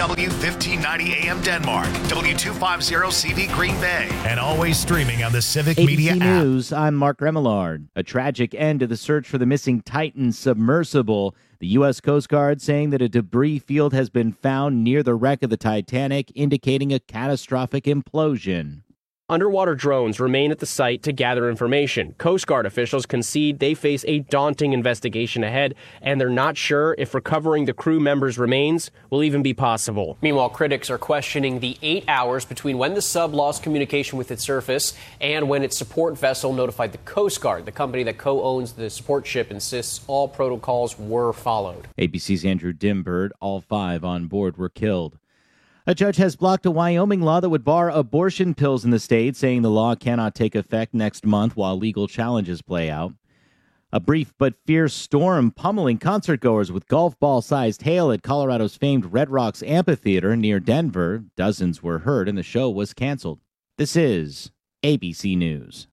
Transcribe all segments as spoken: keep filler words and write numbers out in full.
W fifteen ninety A M Denmark, W two fifty C V Green Bay, and always streaming on the Civic A B C Media app. News, I'm Mark Remillard. A tragic end to the search for the missing Titan submersible. The U S Coast Guard saying that a debris field has been found near the wreck of the Titanic, indicating a catastrophic implosion. Underwater drones remain at the site to gather information. Coast Guard officials concede they face a daunting investigation ahead, and they're not sure if recovering the crew members' remains will even be possible. Meanwhile, critics are questioning the eight hours between when the sub lost communication with its surface and when its support vessel notified the Coast Guard. The company that co-owns the support ship insists all protocols were followed. A B C's Andrew Dimbird, all five on board were killed. A judge has blocked a Wyoming law that would bar abortion pills in the state, saying the law cannot take effect next month while legal challenges play out. A brief but fierce storm pummeling concertgoers with golf ball-sized hail at Colorado's famed Red Rocks Amphitheater near Denver. Dozens were hurt and the show was canceled. This is A B C News.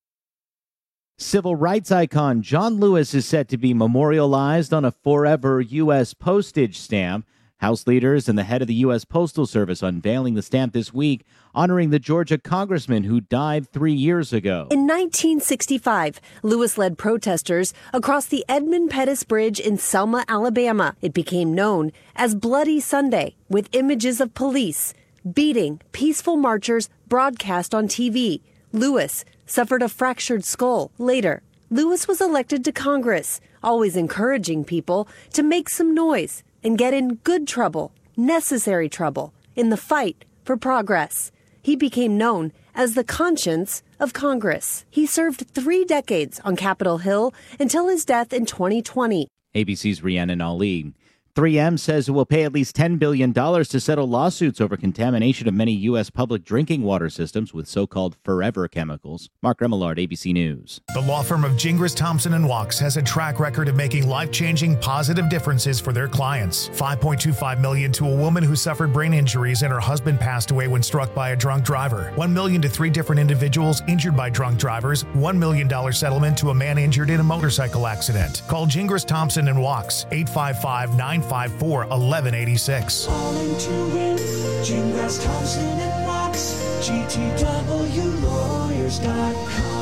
Civil rights icon John Lewis is set to be memorialized on a forever U S postage stamp. House leaders and the head of the U S Postal Service unveiling the stamp this week, honoring the Georgia congressman who died three years ago. In nineteen sixty-five, Lewis led protesters across the Edmund Pettus Bridge in Selma, Alabama. It became known as Bloody Sunday, with images of police beating peaceful marchers broadcast on T V. Lewis suffered a fractured skull. Later, Lewis was elected to Congress, always encouraging people to make some noise and get in good trouble, necessary trouble, in the fight for progress. He became known as the conscience of Congress. He served three decades on Capitol Hill until his death in twenty twenty. A B C's Rhiannon Ali. three M says it will pay at least ten billion dollars to settle lawsuits over contamination of many U S public drinking water systems with so-called forever chemicals. Mark Remillard, A B C News. The law firm of Gingras, Thompson and Wachs has a track record of making life-changing positive differences for their clients. five point two five million dollars to a woman who suffered brain injuries and her husband passed away when struck by a drunk driver. one million dollars to three different individuals injured by drunk drivers. one million dollars settlement to a man injured in a motorcycle accident. Call Gingras, Thompson and Wachs, eight five five, nine five four, one one eight six. Calling to win, Gingras, Thompson and Wachs, G T W lawyers dot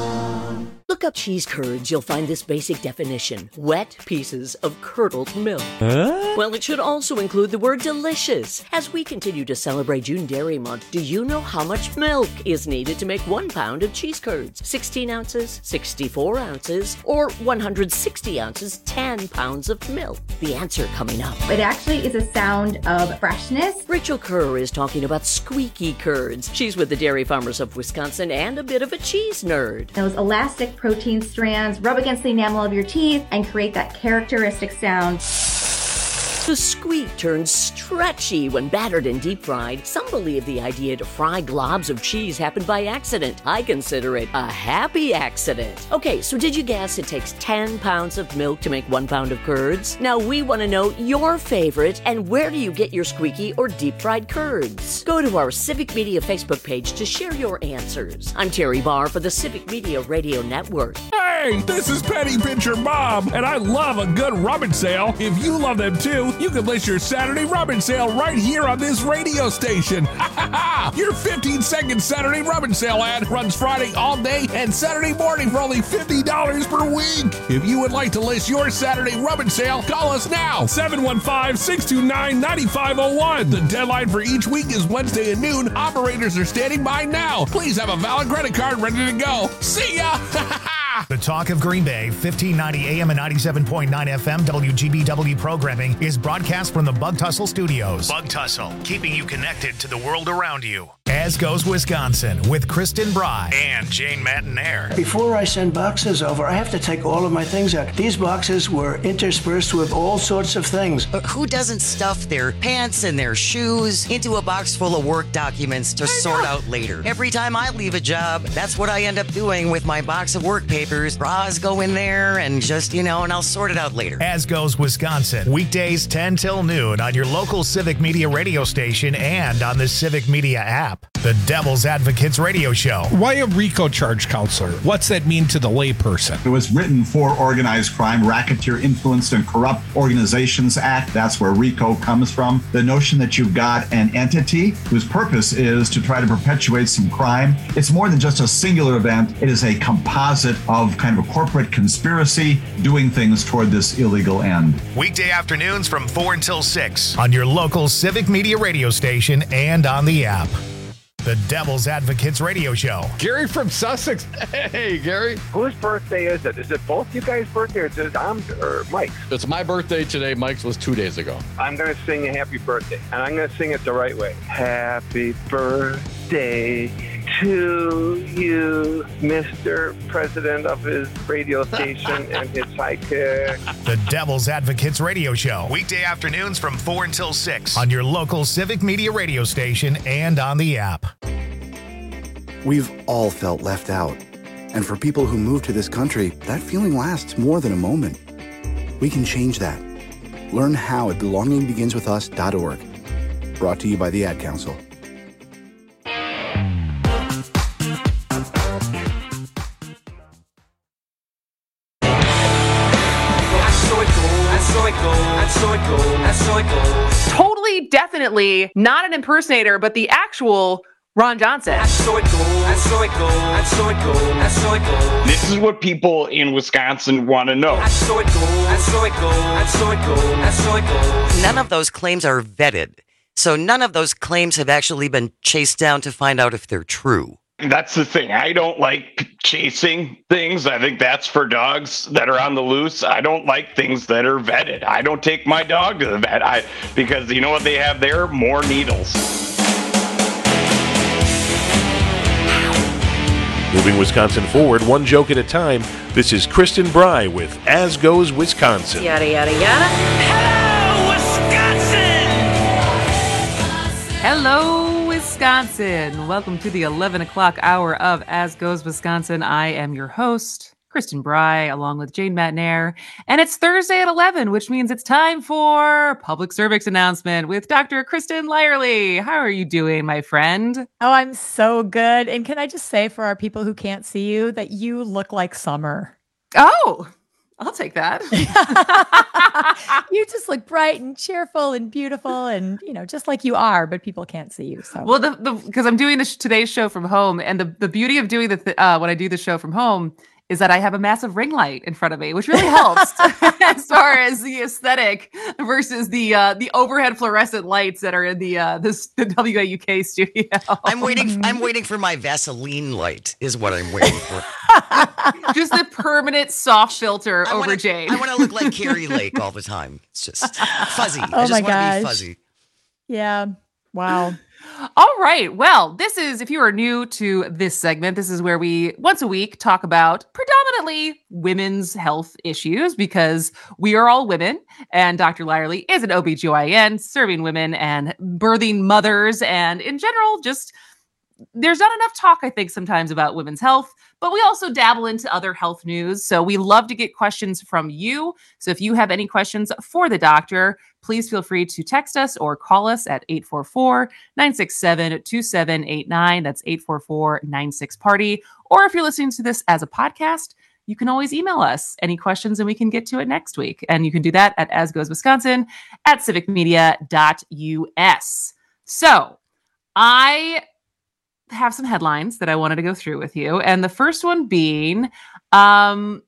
com. Look up cheese curds, you'll find this basic definition. Wet pieces of curdled milk. Huh? Well, it should also include the word delicious. As we continue to celebrate June Dairy Month, do you know how much milk is needed to make one pound of cheese curds? sixteen ounces, sixty-four ounces, or one hundred sixty ounces, ten pounds of milk? The answer coming up. It actually is a sound of freshness. Rachel Kerr is talking about squeaky curds. She's with the Dairy Farmers of Wisconsin and a bit of a cheese nerd. Those elastic protein strands rub against the enamel of your teeth and create that characteristic sound. The squeak turns stretchy when battered and deep fried. Some believe the idea to fry globs of cheese happened by accident. I consider it a happy accident. Okay, so did you guess it takes ten pounds of milk to make one pound of curds? Now we want to know your favorite and where do you get your squeaky or deep fried curds? Go to our Civic Media Facebook page to share your answers. I'm Terry Barr for the Civic Media Radio Network. Hey, this is Penny Pincher Bob, and I love a good rummage sale. If you love them too, you can list your Saturday rummage sale right here on this radio station. Your fifteen second Saturday rummage sale ad runs Friday all day and Saturday morning for only fifty dollars per week. If you would like to list your Saturday rummage sale, call us now, seven one five, six two nine, nine five zero one. The deadline for each week is Wednesday at noon. Operators are standing by now. Please have a valid credit card ready to go. See ya! The Talk of Green Bay, fifteen ninety A M and ninety-seven point nine F M W G B W programming is broadcast from the Bug Tussle Studios. Bug Tussle, keeping you connected to the world around you. As Goes Wisconsin with Kristen Bry and Jane Matinaire. Before I send boxes over, I have to take all of my things out. These boxes were interspersed with all sorts of things. But who doesn't stuff their pants and their shoes into a box full of work documents to sort out later? Every time I leave a job, that's what I end up doing with my box of work papers. Bras go in there and just, you know, and I'll sort it out later. As Goes Wisconsin, weekdays ten till noon on your local Civic Media radio station and on the Civic Media app. The Devil's Advocates Radio Show. Why a RICO charge counselor? What's that mean to the layperson? It was written for organized crime, Racketeer Influenced and Corrupt Organizations Act. That's where RICO comes from. The notion that you've got an entity whose purpose is to try to perpetuate some crime. It's more than just a singular event. It is a composite of kind of a corporate conspiracy doing things toward this illegal end. Weekday afternoons from four until six on your local Civic Media radio station and on the app. The Devil's Advocates Radio Show. Gary from Sussex. Hey, Gary. Whose birthday is it? Is it both you guys' birthday or is it Tom's or Mike's? It's my birthday today. Mike's was two days ago. I'm going to sing a happy birthday, and I'm going to sing it the right way. Happy birthday to you, Mister President of his radio station and his sidekick. The Devil's Advocates Radio Show. Weekday afternoons from four until six on your local Civic Media radio station and on the app. We've all felt left out. And for people who move to this country, that feeling lasts more than a moment. We can change that. Learn how at belonging begins with us dot org. Brought to you by the Ad Council. Totally, definitely not an impersonator, but the actual Ron Johnson. This is what people in Wisconsin want to know. None of those claims are vetted. So none of those claims have actually been chased down to find out if they're true. That's the thing. I don't like chasing things. I think that's for dogs that are on the loose. I don't like things that are vetted. I don't take my dog to the vet I, because you know what they have there? More needles. Moving Wisconsin forward, one joke at a time, this is Kristen Bry with As Goes Wisconsin. Yada, yada, yada. Hello, Wisconsin! Hello, Wisconsin. Welcome to the eleven o'clock hour of As Goes Wisconsin. I am your host, Kristen Bry, along with Jane Matnair. And it's Thursday at eleven, which means it's time for Public Service Announcement with Doctor Kristen Lyerly. How are you doing, my friend? Oh, I'm so good. And can I just say for our people who can't see you that you look like summer. Oh, I'll take that. You just look bright and cheerful and beautiful and, you know, just like you are, but people can't see you. So, well, the the because I'm doing this today's show from home, and the, the beauty of doing the th- uh, when I do the show from home is that I have a massive ring light in front of me, which really helps as far as the aesthetic versus the uh, the overhead fluorescent lights that are in the uh, this the W A U K studio. I'm waiting. I'm waiting for my Vaseline light. Is what I'm waiting for. Just the permanent soft filter I over wanna, Jane. I want to look like Carrie Lake all the time. It's just fuzzy. Oh I just my want to gosh. be fuzzy. Yeah. Wow. All right. Well, this is, if you are new to this segment, this is where we once a week talk about predominantly women's health issues because we are all women. And Doctor Lyerly is an O B G Y N serving women and birthing mothers. And in general, just there's not enough talk, I think, sometimes about women's health, but we also dabble into other health news. So we love to get questions from you. So if you have any questions for the doctor, please feel free to text us or call us at eight four four, nine six seven, two seven eight nine. That's eight four four, nine six, party. Or if you're listening to this as a podcast, you can always email us any questions and we can get to it next week. And you can do that at asgoeswisconsin at civic media dot U S. So I have some headlines that I wanted to go through with you. And the first one being, um,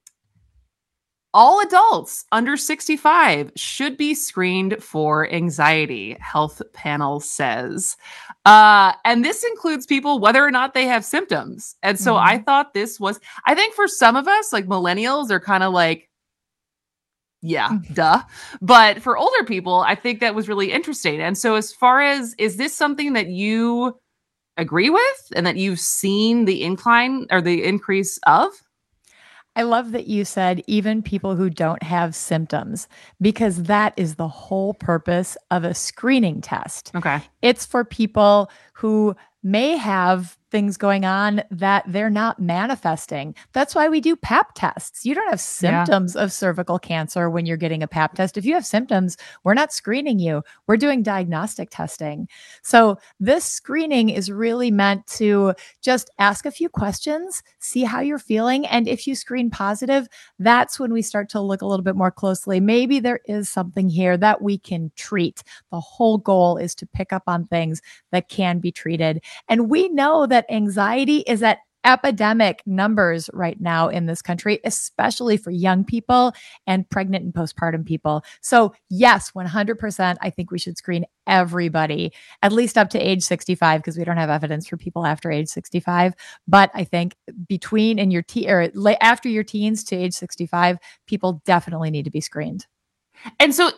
all adults under sixty-five should be screened for anxiety, health panel says. Uh, and this includes people whether or not they have symptoms. And so mm-hmm. I thought this was, I think for some of us, like millennials are kind of like, yeah, duh. But for older people, I think that was really interesting. And so as far as, is this something that you agree with and that you've seen the incline or the increase of? I love that you said even people who don't have symptoms, because that is the whole purpose of a screening test. Okay. It's for people who may have things going on that they're not manifesting. That's why we do pap tests. You don't have symptoms yeah. of cervical cancer when you're getting a pap test. If you have symptoms, we're not screening you. We're doing diagnostic testing. So this screening is really meant to just ask a few questions, see how you're feeling. And if you screen positive, that's when we start to look a little bit more closely. Maybe there is something here that we can treat. The whole goal is to pick up on things that can be treated. And we know that anxiety is at epidemic numbers right now in this country, especially for young people and pregnant and postpartum people. So yes, one hundred percent, I think we should screen everybody, at least up to age sixty-five, because we don't have evidence for people after age sixty-five. But I think between and your te- or after your teens to age sixty-five, people definitely need to be screened. And so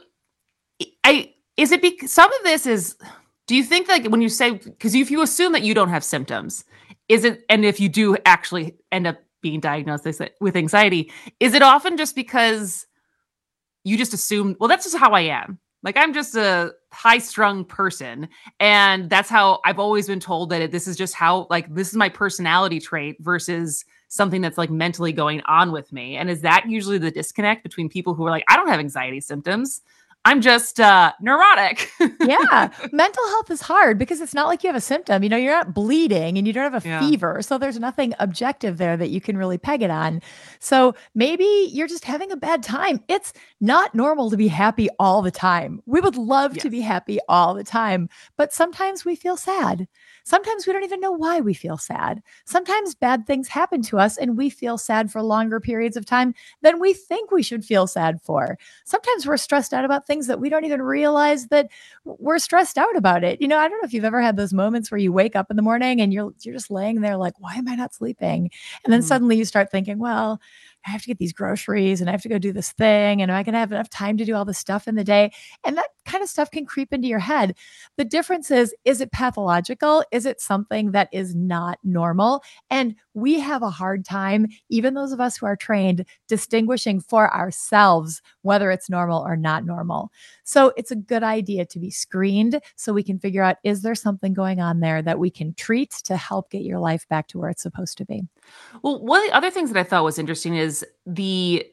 I, is it because some of this is, do you think like when you say, because if you assume that you don't have symptoms, is it, and if you do actually end up being diagnosed with anxiety, is it often just because you just assume, well, that's just how I am. Like I'm just a high strung person. And that's how I've always been told that it, this is just how, like, this is my personality trait versus something that's like mentally going on with me. And is that usually the disconnect between people who are like, I don't have anxiety symptoms, I'm just uh, neurotic. Yeah. Mental health is hard because it's not like you have a symptom. You know, you're not bleeding and you don't have a yeah. fever. So there's nothing objective there that you can really peg it on. So maybe you're just having a bad time. It's not normal to be happy all the time. We would love yes. to be happy all the time, but sometimes we feel sad. Sometimes we don't even know why we feel sad. Sometimes bad things happen to us and we feel sad for longer periods of time than we think we should feel sad for. Sometimes we're stressed out about things that we don't even realize that we're stressed out about it. You know, I don't know if you've ever had those moments where you wake up in the morning and you're you're just laying there like, why am I not sleeping? And then mm-hmm. suddenly you start thinking, well, I have to get these groceries and I have to go do this thing. And am I going to have enough time to do all this stuff in the day? And that kind of stuff can creep into your head. The difference is, is it pathological? Is it something that is not normal? And we have a hard time, even those of us who are trained, distinguishing for ourselves whether it's normal or not normal. So it's a good idea to be screened so we can figure out, is there something going on there that we can treat to help get your life back to where it's supposed to be? Well, one of the other things that I thought was interesting is the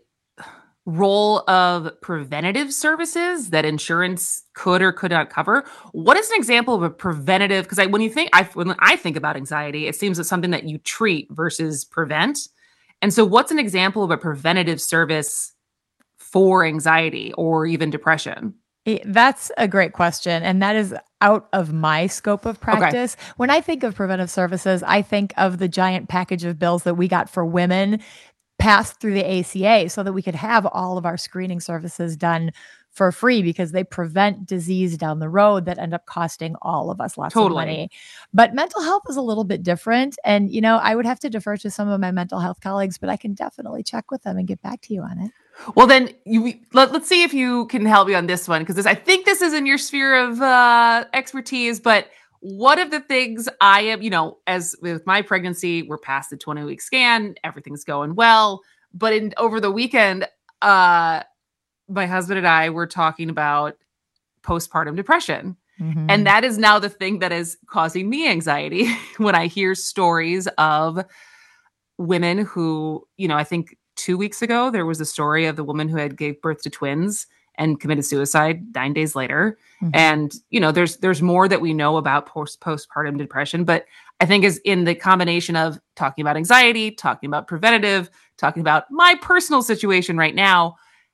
role of preventative services that insurance could or could not cover. What is an example of a preventative? Because I, when you think, I, when I think about anxiety, it seems it's something that you treat versus prevent. And so what's an example of a preventative service for anxiety or even depression? That's a great question. And that is out of my scope of practice. Okay. When I think of preventive services, I think of the giant package of bills that we got for women passed through the A C A so that we could have all of our screening services done for free because they prevent disease down the road that end up costing all of us lots totally. of money. But mental health is a little bit different. And, you know, I would have to defer to some of my mental health colleagues, but I can definitely check with them and get back to you on it. Well, then you let, let's see if you can help me on this one, because I think this is in your sphere of uh, expertise. But one of the things I am, you know, as with my pregnancy, we're past the twenty week scan, everything's going well. But in over the weekend, uh, my husband and I were talking about postpartum depression. Mm-hmm. And that is now the thing that is causing me anxiety when I hear stories of women who, you know, I think two weeks ago, there was a story of the woman who had gave birth to twins and committed suicide nine days later. Mm-hmm. And, you know, there's, there's more that we know about post postpartum depression, but I think is in the combination of talking about anxiety, talking about preventative, talking about my personal situation right now.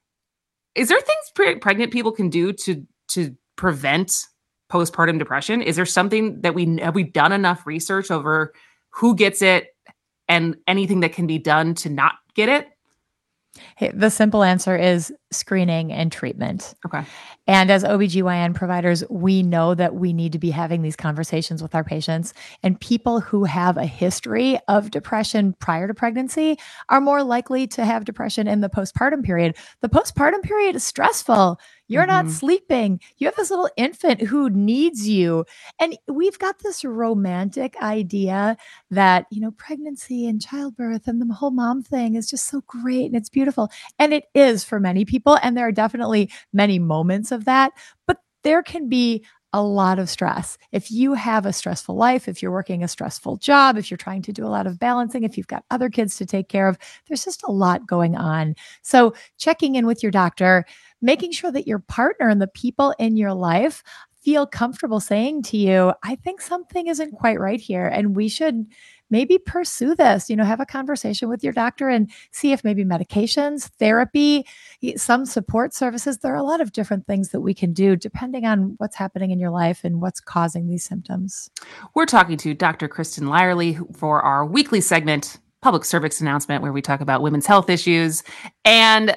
Is there things pre- pregnant people can do to, to prevent postpartum depression? Is there something that we, have we done enough research over who gets it and anything that can be done to not get it? Hey, the simple answer is screening and treatment. Okay. And as O B G Y N providers, we know that we need to be having these conversations with our patients. And people who have a history of depression prior to pregnancy are more likely to have depression in the postpartum period. The postpartum period is stressful. You're mm-hmm. not sleeping. You have this little infant who needs you. And we've got this romantic idea that, you know, pregnancy and childbirth and the whole mom thing is just so great and it's beautiful. And it is for many people. And there are definitely many moments of that. But there can be a lot of stress. If you have a stressful life, if you're working a stressful job, if you're trying to do a lot of balancing, if you've got other kids to take care of, there's just a lot going on. So checking in with your doctor, making sure that your partner and the people in your life feel comfortable saying to you, I think something isn't quite right here, and we should maybe pursue this. You know, have a conversation with your doctor and see if maybe medications, therapy, some support services. There are a lot of different things that we can do depending on what's happening in your life and what's causing these symptoms. We're talking to Doctor Kristen Lyerly for our weekly segment, Public Service Announcement, where we talk about women's health issues. And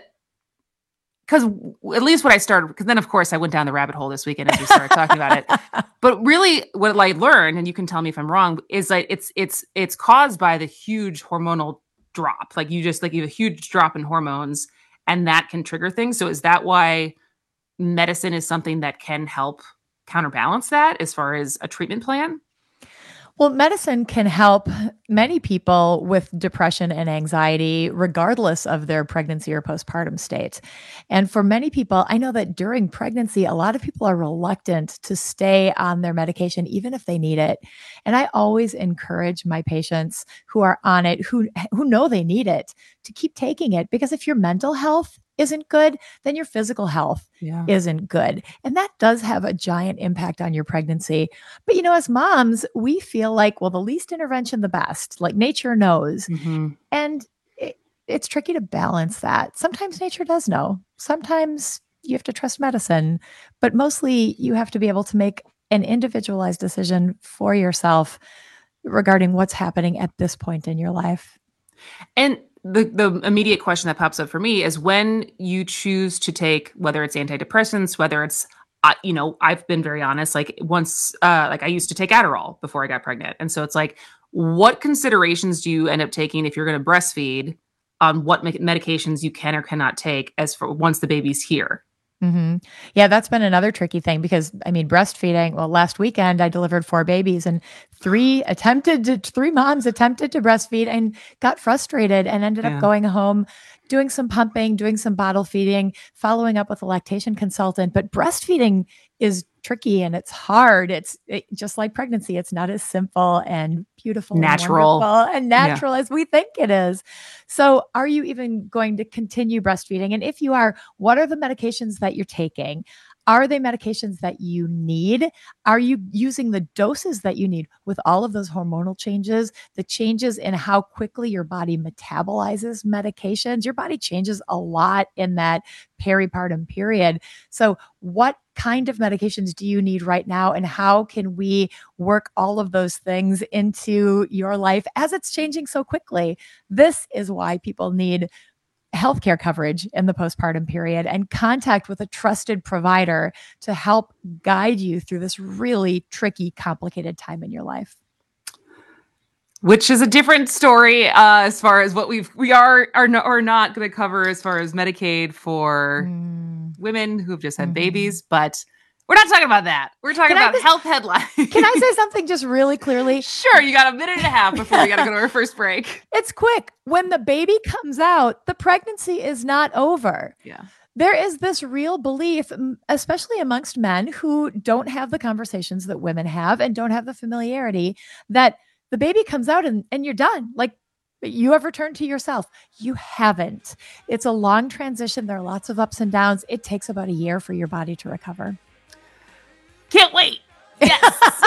because at least what I started, because then, of course, I went down the rabbit hole this weekend as we started talking about it. But really what I learned, and you can tell me if I'm wrong, is that it's it's it's caused by the huge hormonal drop. Like you just like you have a huge drop in hormones, and that can trigger things. So is that why medicine is something that can help counterbalance that as far as a treatment plan? Well, medicine can help many people with depression and anxiety, regardless of their pregnancy or postpartum state. And for many people, I know that during pregnancy, a lot of people are reluctant to stay on their medication, even if they need it. And I always encourage my patients who are on it, who, who know they need it, to keep taking it. Because if your mental health isn't good, then your physical health yeah. isn't good. And that does have a giant impact on your pregnancy. But, you know, as moms, we feel like, well, the least intervention, the best, like nature knows. Mm-hmm. And it, it's tricky to balance that. Sometimes nature does know. Sometimes you have to trust medicine, but mostly you have to be able to make an individualized decision for yourself regarding what's happening at this point in your life. And The the immediate question that pops up for me is when you choose to take, whether it's antidepressants, whether it's, uh, you know, I've been very honest, like once, uh, like I used to take Adderall before I got pregnant. And so it's like, what considerations do you end up taking if you're going to breastfeed on what me- medications you can or cannot take as for once the baby's here? Mm-hmm. Yeah, that's been another tricky thing because, I mean, breastfeeding, well, last weekend I delivered four babies and three attempted to, three moms attempted to breastfeed and got frustrated and ended yeah. up going home, doing some pumping, doing some bottle feeding, following up with a lactation consultant. But breastfeeding is tricky and it's hard. It's it, just like pregnancy. It's not as simple and beautiful, natural, and, and natural yeah. as we think it is. So are you even going to continue breastfeeding? And if you are, what are the medications that you're taking? Are they medications that you need? Are you using the doses that you need with all of those hormonal changes, the changes in how quickly your body metabolizes medications? Your body changes a lot in that peripartum period. So what kind of medications do you need right now? And how can we work all of those things into your life as it's changing so quickly? This is why people need healthcare coverage in the postpartum period and contact with a trusted provider to help guide you through this really tricky, complicated time in your life. Which is a different story uh, as far as what we've we are are, no, are not going to cover as far as Medicaid for mm. women who have just had mm-hmm. babies, but we're not talking about that. We're talking can about just, health headlines. Can I say something just really clearly? Sure. You got a minute and a half before we got to go to our first break. It's quick. When the baby comes out, the pregnancy is not over. Yeah. There is this real belief, especially amongst men who don't have the conversations that women have and don't have the familiarity, that the baby comes out and, and you're done. Like, you have returned to yourself. You haven't. It's a long transition. There are lots of ups and downs. It takes about a year for your body to recover. Can't wait. Yes.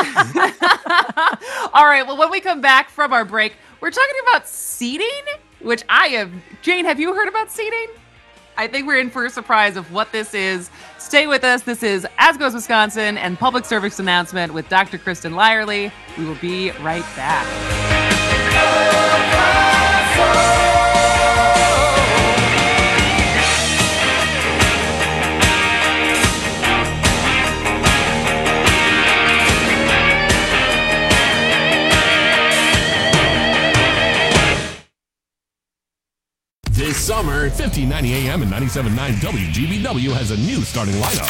All right. Well, when we come back from our break, we're talking about seeding, which I have. Jane, have you heard about seeding? I think we're in for a surprise of what this is. Stay with us. This is As Goes Wisconsin and Public Service Announcement with Doctor Kristen Lyerly. We will be right back. This summer, fifteen ninety A M and ninety-seven point nine W G B W has a new starting lineup.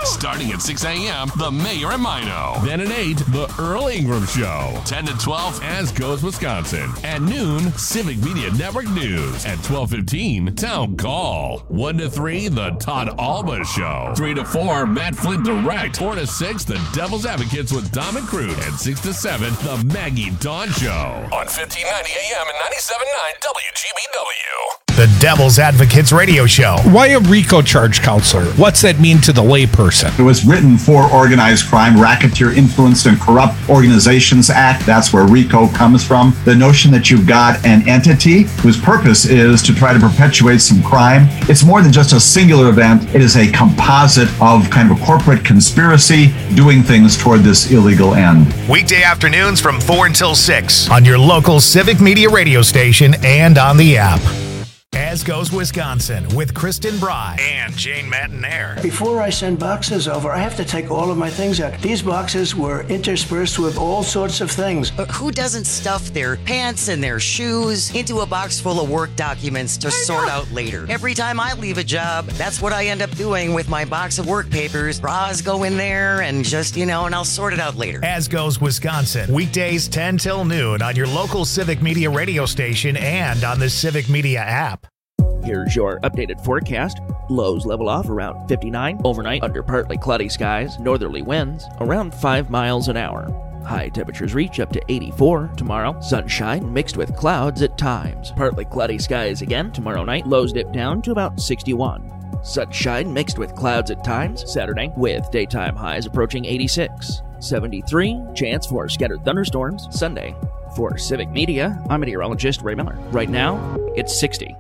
Starting at six a.m., The Mayor and Mino. Then at eight, The Earl Ingram Show. ten to twelve, As Goes Wisconsin. At noon, Civic Media Network News. At twelve fifteen, Town Call. one to three, The Todd Alba Show. three to four, Matt Flint Direct. four to six, The Devil's Advocates with Dom and Crute. And six to seven, The Maggie Dawn Show. On fifteen ninety a.m. and ninety-seven point nine W G B W. The Devil's Advocates Radio Show. Why a RICO charge, counselor? What's that mean to the layperson? It was written for Organized Crime, Racketeer Influenced and Corrupt Organizations Act. That's where RICO comes from. The notion that you've got an entity whose purpose is to try to perpetuate some crime. It's more than just a singular event. It is a composite of kind of a corporate conspiracy doing things toward this illegal end. Weekday afternoons from four until six on your local Civic Media radio station and on the app. As Goes Wisconsin with Kristen Bry and Jane Matinaire. Before I send boxes over, I have to take all of my things out. These boxes were interspersed with all sorts of things. But who doesn't stuff their pants and their shoes into a box full of work documents to sort out later? Every time I leave a job, that's what I end up doing with my box of work papers. Bras go in there and just, you know, and I'll sort it out later. As Goes Wisconsin, weekdays ten till noon on your local Civic Media radio station and on the Civic Media app. Here's your updated forecast. Lows level off around fifty-nine. Overnight, under partly cloudy skies, northerly winds around five miles an hour. High temperatures reach up to eighty-four tomorrow. Sunshine mixed with clouds at times. Partly cloudy skies again tomorrow night. Lows dip down to about sixty-one. Sunshine mixed with clouds at times Saturday, with daytime highs approaching eighty-six. seventy-three, chance for scattered thunderstorms Sunday. For Civic Media, I'm meteorologist Ray Miller. Right now, it's sixty.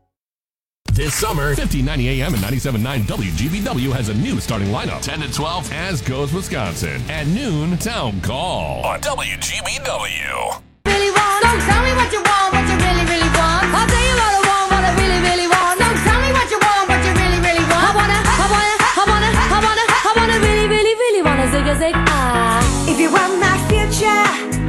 This summer, fifteen ninety a.m. and ninety-seven point nine W G B W has a new starting lineup. ten to twelve, As Goes Wisconsin. At noon, Town Call on W G B W. Really want, don't tell me what you want, what you really, really want. I'll tell you what I want, what I really, really want. Don't tell me what you want, what you really, really want. I wanna, I wanna, I wanna, I wanna, I wanna really, really, really wanna zig a zig ah. If you want my future,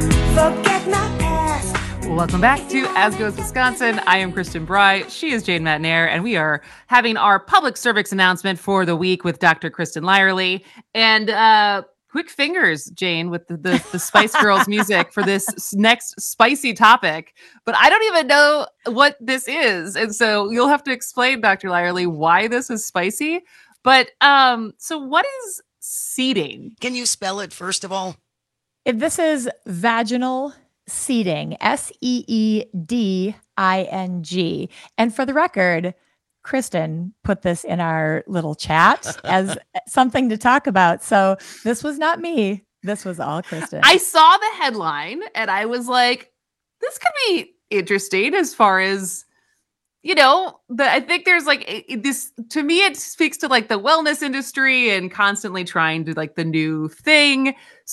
forget my past. Welcome back to As Goes Wisconsin. I am Kristen Bry. She is Jane Matinaire, and we are having our public service announcement for the week with Doctor Kristen Lyerly. And uh, quick fingers, Jane, with the, the, the Spice Girls music for this next spicy topic. But I don't even know what this is. And so you'll have to explain, Doctor Lyerly, why this is spicy. But um, so what is seeding? Can you spell it, first of all? If this is vaginal seeding, S E E D I N G. And for the record, Kristen put this in our little chat as something to talk about. So this was not me. This was all Kristen. I saw the headline and I was like, this could be interesting as far as, you know, the, I think there's like a, this, to me, it speaks to like the wellness industry and constantly trying to like the new thing.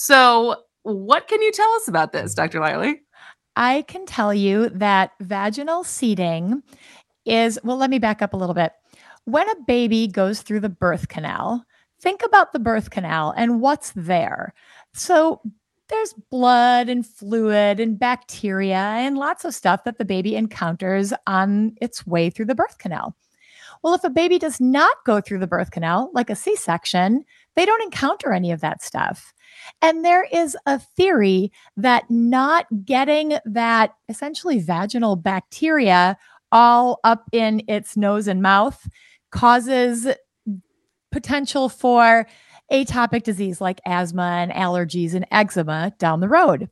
So what can you tell us about this, Doctor Lyerly? I can tell you that vaginal seeding is, well, let me back up a little bit. When a baby goes through the birth canal, think about the birth canal and what's there. So there's blood and fluid and bacteria and lots of stuff that the baby encounters on its way through the birth canal. Well, if a baby does not go through the birth canal, like a C-section, they don't encounter any of that stuff. And there is a theory that not getting that essentially vaginal bacteria all up in its nose and mouth causes potential for atopic disease like asthma and allergies and eczema down the road.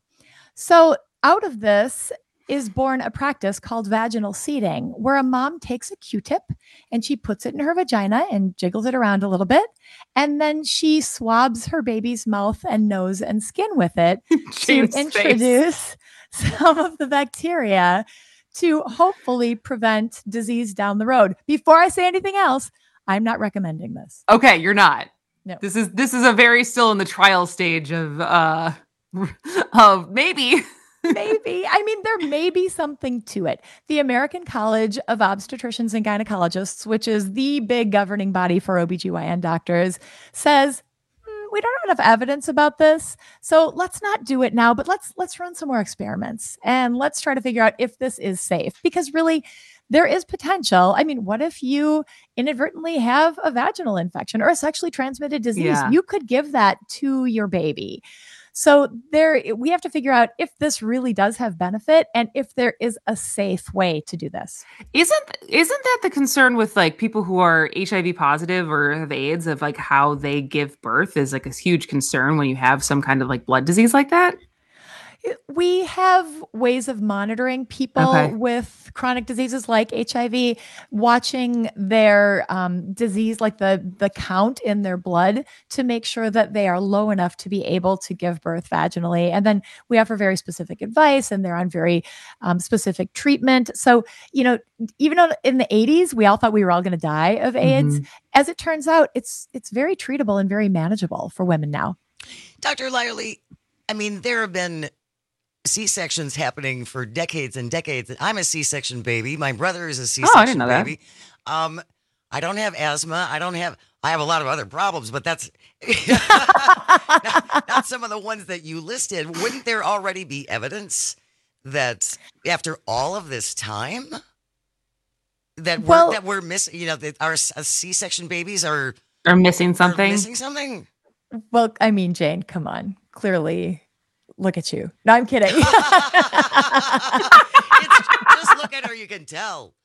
So out of this is born a practice called vaginal seeding, where a mom takes a Q-tip and she puts it in her vagina and jiggles it around a little bit. And then she swabs her baby's mouth and nose and skin with it to introduce some of the bacteria to hopefully prevent disease down the road. Before I say anything else, I'm not recommending this. Okay, you're not. No. This is this is a very still in the trial stage of uh of maybe Maybe. I mean, there may be something to it. The American College of Obstetricians and Gynecologists, which is the big governing body for O B G Y N doctors, says, mm, we don't have enough evidence about this. So let's not do it now, but let's let's run some more experiments and let's try to figure out if this is safe. Because really, there is potential. I mean, what if you inadvertently have a vaginal infection or a sexually transmitted disease? Yeah. You could give that to your baby. So there, we have to figure out if this really does have benefit and if there is a safe way to do this. Isn't isn't that the concern with like people who are H I V positive or have AIDS, of like how they give birth is like a huge concern when you have some kind of like blood disease like that? We have ways of monitoring people Okay. with chronic diseases like H I V, watching their um, disease, like the the count in their blood, to make sure that they are low enough to be able to give birth vaginally. And then we offer very specific advice, and they're on very um, specific treatment. So, you know, even on- in the eighties, we all thought we were all going to die of AIDS. Mhm. As it turns out, it's it's very treatable and very manageable for women now. Doctor Lyerly, I mean, there have been C-sections happening for decades and decades. I'm a C-section baby. My brother is a C-section Oh, I didn't know that. baby. Um, I don't have asthma. I don't have, I have a lot of other problems, but that's not, not some of the ones that you listed. Wouldn't there already be evidence that after all of this time that we're, Well- that we're missing, you know, that our s- uh, C-section babies are, Or missing are something? missing something? Well, I mean, Jane, come on. Clearly, look at you. No, I'm kidding. Just look at her, you can tell.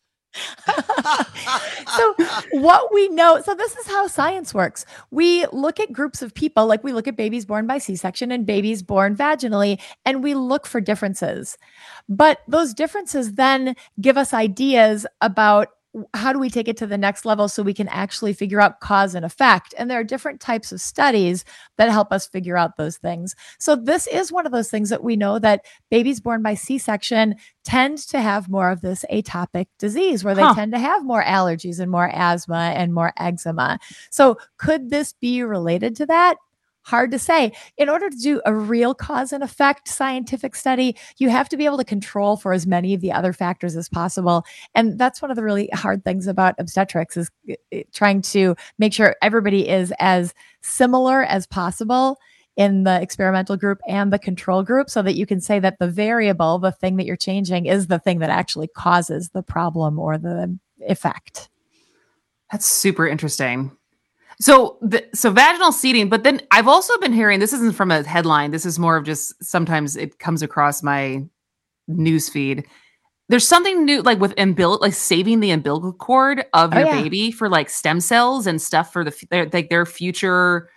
So what we know, so this is how science works. We look at groups of people, like we look at babies born by C-section and babies born vaginally, and we look for differences. But those differences then give us ideas about how do we take it to the next level so we can actually figure out cause and effect. And there are different types of studies that help us figure out those things. So this is one of those things that we know that babies born by C-section tend to have more of this atopic disease, where they Huh. tend to have more allergies and more asthma and more eczema. So could this be related to that? Hard to say. In order to do a real cause and effect scientific study, you have to be able to control for as many of the other factors as possible. And that's one of the really hard things about obstetrics, is uh, uh, trying to make sure everybody is as similar as possible in the experimental group and the control group, so that you can say that the variable, the thing that you're changing, is the thing that actually causes the problem or the effect. That's super interesting. So, the, so vaginal seeding, but then I've also been hearing, this isn't from a headline. This is more of just, sometimes it comes across my news feed. There's something new, like with umbil- like saving the umbilical cord of Oh, your yeah. baby for like stem cells and stuff for the, f- their, like their future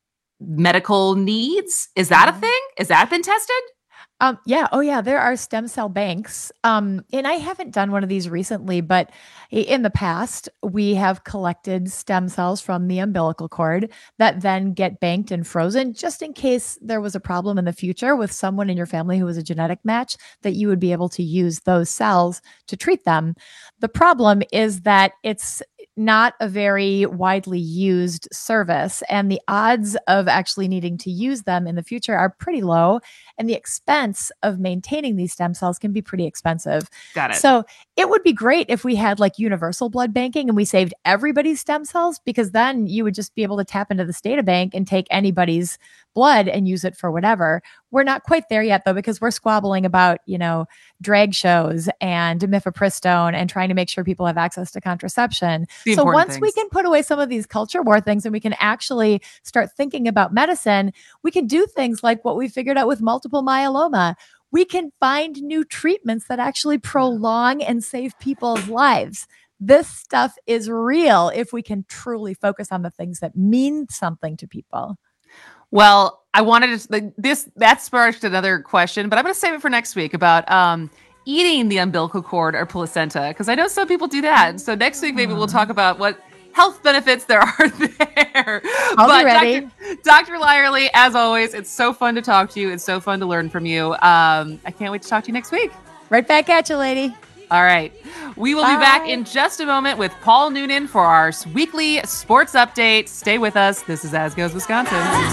medical needs. Is that a thing? Is that been tested? Um, yeah. Oh, yeah. There are stem cell banks. Um, and I haven't done one of these recently, but i- in the past, we have collected stem cells from the umbilical cord that then get banked and frozen, just in case there was a problem in the future with someone in your family who was a genetic match, that you would be able to use those cells to treat them. The problem is that it's not a very widely used service, and the odds of actually needing to use them in the future are pretty low, and the expense of maintaining these stem cells can be pretty expensive. Got it. So it would be great if we had like universal blood banking and we saved everybody's stem cells, because then you would just be able to tap into this data bank and take anybody's blood and use it for whatever. We're not quite there yet, though, because we're squabbling about, you know, drag shows and mifepristone and trying to make sure people have access to contraception. The So important once we things. can put away some of these culture war things and we can actually start thinking about medicine, we can do things like what we figured out with multiple myeloma. We can find new treatments that actually prolong and save people's lives. This stuff is real if we can truly focus on the things that mean something to people. Well, I wanted to, like, this, that sparked another question, but I'm going to save it for next week about um, eating the umbilical cord or placenta, because I know some people do that. So next week, maybe we'll talk about what health benefits there are there. I'll but be ready. Doctor Doctor Lyerly, as always, it's so fun to talk to you. It's so fun to learn from you. Um, I can't wait to talk to you next week. Right back at you, lady. All right. We will be back in just a moment with Paul Noonan for our weekly sports update. Stay with us. This is As Goes Wisconsin.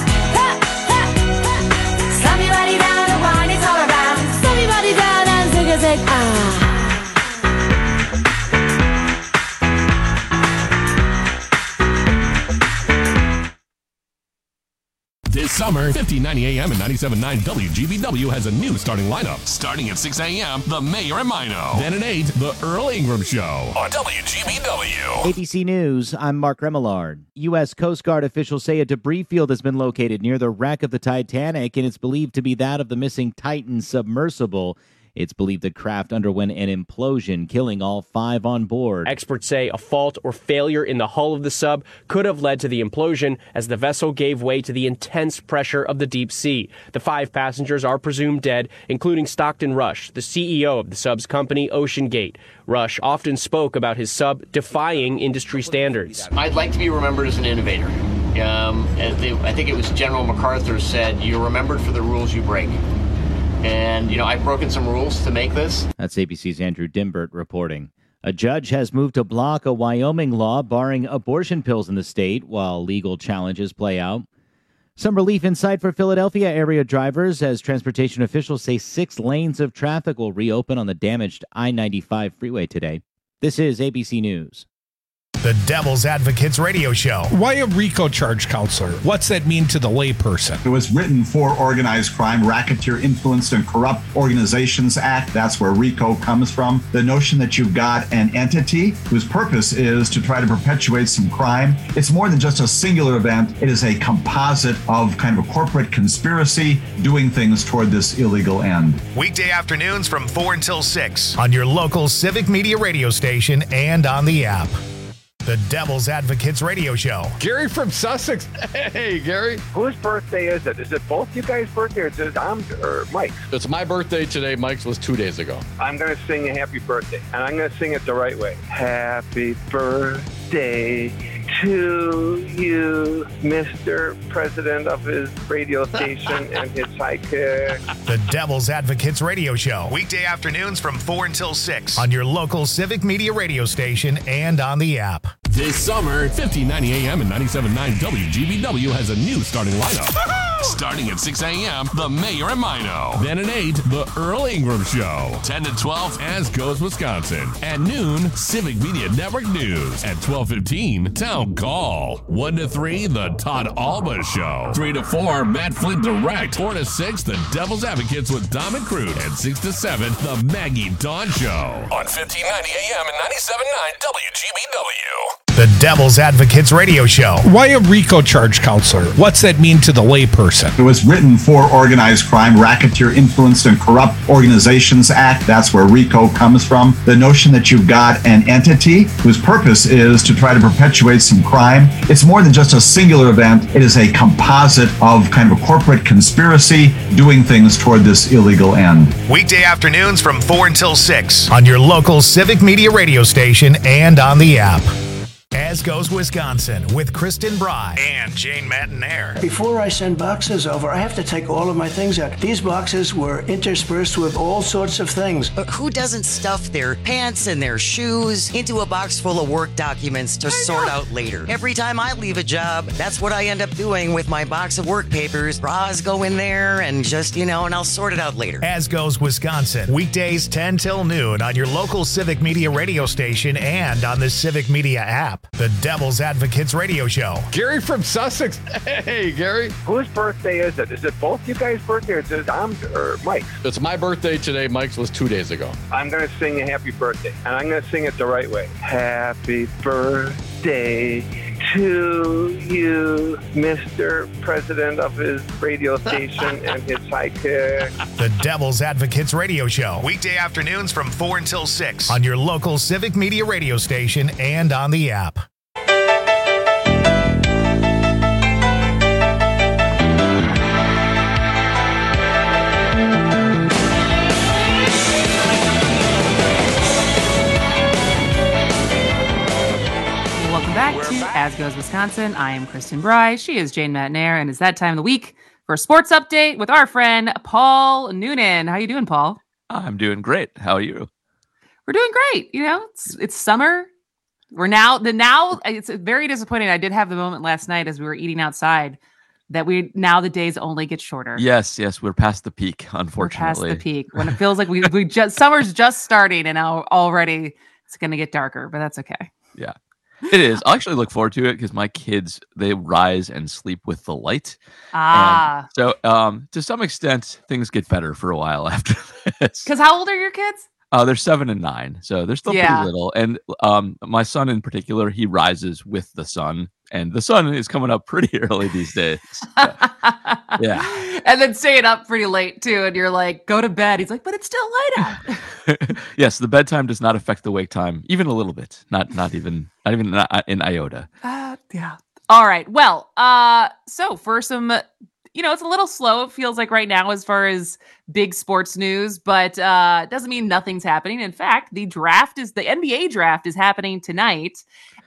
Slam your body down and wine is all around. Slam your body down and take a sec. Ah. This summer, fifteen ninety A M and ninety-seven point nine W G B W has a new starting lineup. Starting at six A M, The Mayor and Mino. Then at eight, The Earl Ingram Show on W G B W. A B C News, I'm Mark Remillard. U S Coast Guard officials say a debris field has been located near the wreck of the Titanic, and it's believed to be that of the missing Titan submersible. It's believed the craft underwent an implosion, killing all five on board. Experts say a fault or failure in the hull of the sub could have led to the implosion as the vessel gave way to the intense pressure of the deep sea. The five passengers are presumed dead, including Stockton Rush, the C E O of the sub's company, Ocean Gate. Rush often spoke about his sub defying industry standards. I'd like to be remembered as an innovator. Um, as they, I think it was General MacArthur said, you're remembered for the rules you break. And, you know, I've broken some rules to make this. That's A B C's Andrew Dimbert reporting. A judge has moved to block a Wyoming law barring abortion pills in the state while legal challenges play out. Some relief in sight for Philadelphia area drivers as transportation officials say six lanes of traffic will reopen on the damaged I ninety-five freeway today. This is A B C News. The Devil's Advocates Radio Show. Why a RICO charge, counselor? What's that mean to the layperson? It was written for Organized Crime, Racketeer Influenced and Corrupt Organizations Act. That's where RICO comes from. The notion that you've got an entity whose purpose is to try to perpetuate some crime. It's more than just a singular event. It is a composite of kind of a corporate conspiracy doing things toward this illegal end. Weekday afternoons from four until six on your local Civic Media radio station and on the app. The Devil's Advocates Radio Show. Gary from Sussex. Hey, Gary. Whose birthday is it? Is it both you guys' birthday or is it I'm, or Mike's? It's my birthday today. Mike's was two days ago. I'm going to sing a happy birthday, and I'm going to sing it the right way. Happy birthday to you, Mister President of his radio station and his sidekick. The Devil's Advocates Radio Show. Weekday afternoons from four until six on your local Civic Media radio station and on the app. This summer, fifteen ninety A M and ninety-seven point nine W G B W has a new starting lineup. Starting at six A M, The Mayor and Mino. Then at eight, The Earl Ingram Show. ten to twelve, As Goes Wisconsin. At noon, Civic Media Network News. At twelve fifteen, Town Call. one to three, The Todd Alba Show. three to four, Matt Flint Direct. four to six, The Devil's Advocates with Dom and Crude. And six to seven, The Maggie Dawn Show. On fifteen ninety A M and ninety-seven point nine W G B W. The Devil's Advocates Radio Show. Why a RICO charge, counselor? What's that mean to the layperson? It was written for Organized Crime, Racketeer Influenced and Corrupt Organizations Act. That's where RICO comes from. The notion that you've got an entity whose purpose is to try to perpetuate some crime. It's more than just a singular event. It is a composite of kind of a corporate conspiracy doing things toward this illegal end. Weekday afternoons from four until six on your local Civic Media radio station and on the app. As Goes Wisconsin with Kristen Bry and Jane Matinaire. Before I send boxes over, I have to take all of my things out. These boxes were interspersed with all sorts of things. But who doesn't stuff their pants and their shoes into a box full of work documents to sort out later? Every time I leave a job, that's what I end up doing with my box of work papers. Bras go in there and just, you know, and I'll sort it out later. As Goes Wisconsin, weekdays ten till noon on your local Civic Media radio station and on the Civic Media app. The Devil's Advocates Radio Show. Gary from Sussex. Hey, Gary. Whose birthday is it? Is it both you guys' birthday or is it I'm, or Mike's? It's my birthday today. Mike's was two days ago. I'm going to sing a happy birthday, and I'm going to sing it the right way. Happy birthday to you, Mister President of his radio station and his sidekick. The Devil's Advocates Radio Show. Weekday afternoons from four until six on your local Civic Media radio station and on the app. Back to As Goes Wisconsin. I am Kristen Bry. She is Jane Matinaire, and it's that time of the week for a sports update with our friend Paul Noonan. How you doing, Paul? I'm doing great. How are you? We're doing great. You know, it's it's summer. We're now the now. It's very disappointing. I did have the moment last night as we were eating outside that we now the days only get shorter. Yes, yes, we're past the peak. Unfortunately, we're past the peak when it feels like we we just summer's just starting, and now already it's going to get darker. But that's okay. Yeah. It is. I actually look forward to it because my kids, they rise and sleep with the light. Ah. And so um, to some extent, things get better for a while after this. Because how old are your kids? Uh, they're seven and nine, so they're still Yeah. pretty little. And um, my son in particular, he rises with the sun, and the sun is coming up pretty early these days. So, yeah. And then staying up pretty late too, and you're like, go to bed. He's like, but it's still light out. Yes, the bedtime does not affect the wake time, even a little bit. Not not even not even in iota. Uh, yeah. All right. Well, uh, so for some, you know, it's a little slow, it feels like right now as far as big sports news, but uh, it doesn't mean nothing's happening. In fact, the draft is the N B A draft is happening tonight.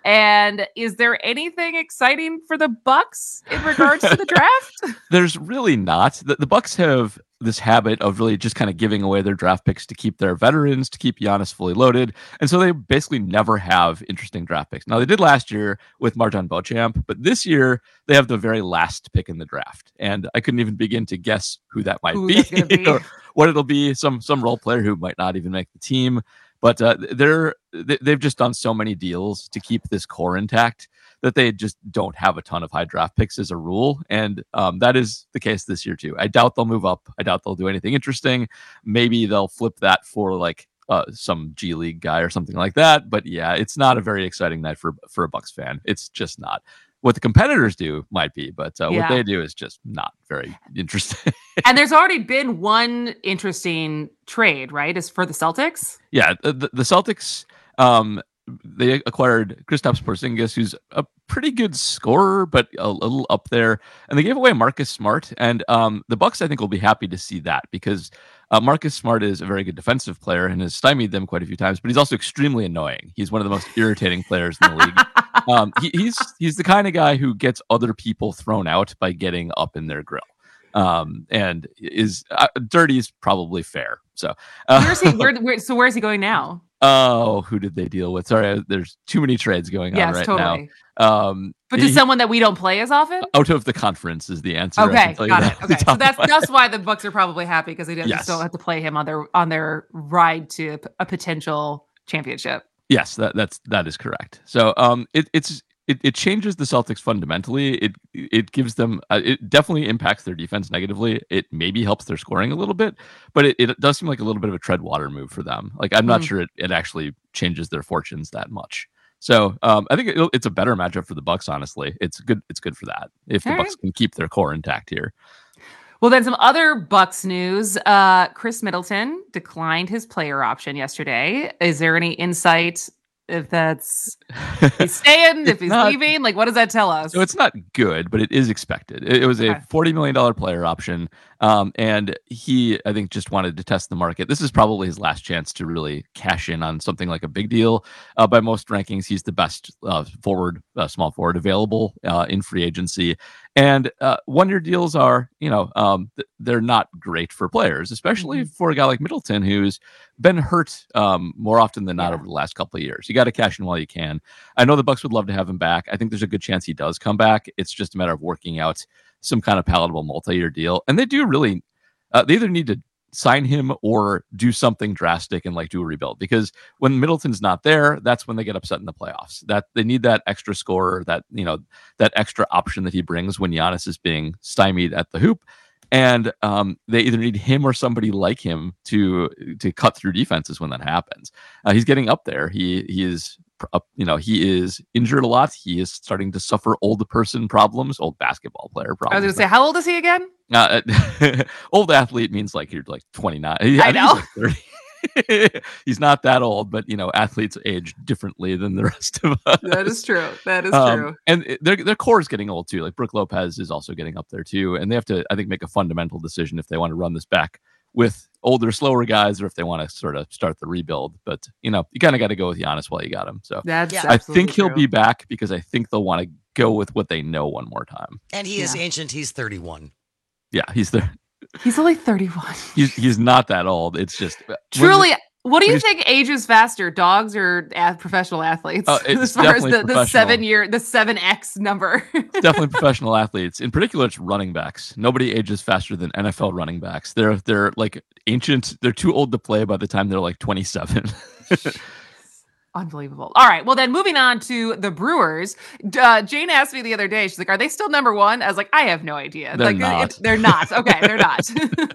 And is there anything exciting for the Bucks in regards to the draft? There's really not. The, the Bucks have this habit of really just kind of giving away their draft picks to keep their veterans, to keep Giannis fully loaded. And so they basically never have interesting draft picks. Now, they did last year with Marjan Beauchamp, but this year they have the very last pick in the draft. And I couldn't even begin to guess who that might Who be, that's gonna be. or what it'll be. Some some role player who might not even make the team. But uh, they're they- they've just done so many deals to keep this core intact that they just don't have a ton of high draft picks as a rule. And um, that is the case this year, too. I doubt they'll move up. I doubt they'll do anything interesting. Maybe they'll flip that for like uh, some G League guy or something like that. But yeah, it's not a very exciting night for, for a Bucks fan. It's just not. What the competitors do might be, but uh, Yeah. what they do is just not very interesting. And there's already been one interesting trade, right? Is for the Celtics. Yeah, the, the the Celtics, um, they acquired Kristaps Porzingis, who's a pretty good scorer, but a little up there, and they gave away Marcus Smart. And um, the Bucks, I think, will be happy to see that because uh, Marcus Smart is a very good defensive player and has stymied them quite a few times. But he's also extremely annoying. He's one of the most irritating players in the league. Um, he, he's he's the kind of guy who gets other people thrown out by getting up in their grill. Um, and is uh, dirty is probably fair. So uh, Where's he? Where, where, so where's he going now? Oh, who did they deal with? Sorry, there's too many trades going Yes, on right totally. now. Um, But to he- someone that we don't play as often. out of the conference is the answer. I Okay, can tell you got that it. off the Okay, so top of that's my that's why the Bucks are probably happy because they don't, Yes. just don't have to play him on their on their ride to a potential championship. Yes, that that's that is correct. So um, it it's it, it changes the Celtics fundamentally. It it gives them uh, it definitely impacts their defense negatively. It maybe helps their scoring a little bit, but it, it does seem like a little bit of a tread water move for them. Like I'm not Mm. sure it, it actually changes their fortunes that much. So um, I think it, it's a better matchup for the Bucks. Honestly, it's good. It's good for that if the All Bucks can keep their core intact here. Well, then some other Bucks news. Uh, Chris Middleton declined his player option yesterday. Is there any insight if that's if he's staying, if he's not- leaving? Like, what does that tell us? So it's not good, but it is expected. It, it was a Okay. forty million dollars player option. Um, and he, I think, just wanted to test the market. This is probably his last chance to really cash in on something like a big deal. Uh, by most rankings, he's the best uh, forward, uh, small forward available uh, in free agency. And uh, one-year deals are, you know, um, th- they're not great for players, especially for a guy like Middleton, who's been hurt um, more often than not over the last couple of years. You got to cash in while you can. I know the Bucks would love to have him back. I think there's a good chance he does come back. It's just a matter of working out some kind of palatable multi-year deal. And they do really, uh, they either need to sign him or do something drastic and like do a rebuild, because when Middleton's not there, that's when they get upset in the playoffs. That they need that extra scorer, that, you know, that extra option that he brings when Giannis is being stymied at the hoop. And um, they either need him or somebody like him to to cut through defenses when that happens. Uh, he's getting up there. He he is up, you know, he is injured a lot. He is starting to suffer old person problems, old basketball player I was problems. going to say, how old is he again? Uh, old athlete means like you're like twenty-nine. I think know. He's, like thirty. He's not that old, but you know, athletes age differently than the rest of us. That is true. That is Um, true. And it- their their core is getting old too. Like Brooke Lopez is also getting up there too, and they have to, I think, make a fundamental decision if they want to run this back with older, slower guys, or if they want to sort of start the rebuild. But you know, you kind of got to go with Giannis while you got him. So That's I absolutely think he'll true. be back because I think they'll want to go with what they know one more time. And he is ancient. He's thirty-one. Yeah, he's there. He's only thirty-one. He's he's not that old. It's just when- Truly, what do when you he's- think ages faster, dogs or ath- professional athletes? Uh, it's as far as definitely the, the professional. seven year, the seven X number. definitely professional athletes. In particular, it's running backs. Nobody ages faster than N F L running backs. They're they're like ancient. They're too old to play by the time they're like twenty-seven. Unbelievable. All right. Well, then moving on to the Brewers. Uh, Jane asked me the other day, she's like, are they still number one? I was like, I have no idea. They're like, not. It, they're not. Okay, they're not.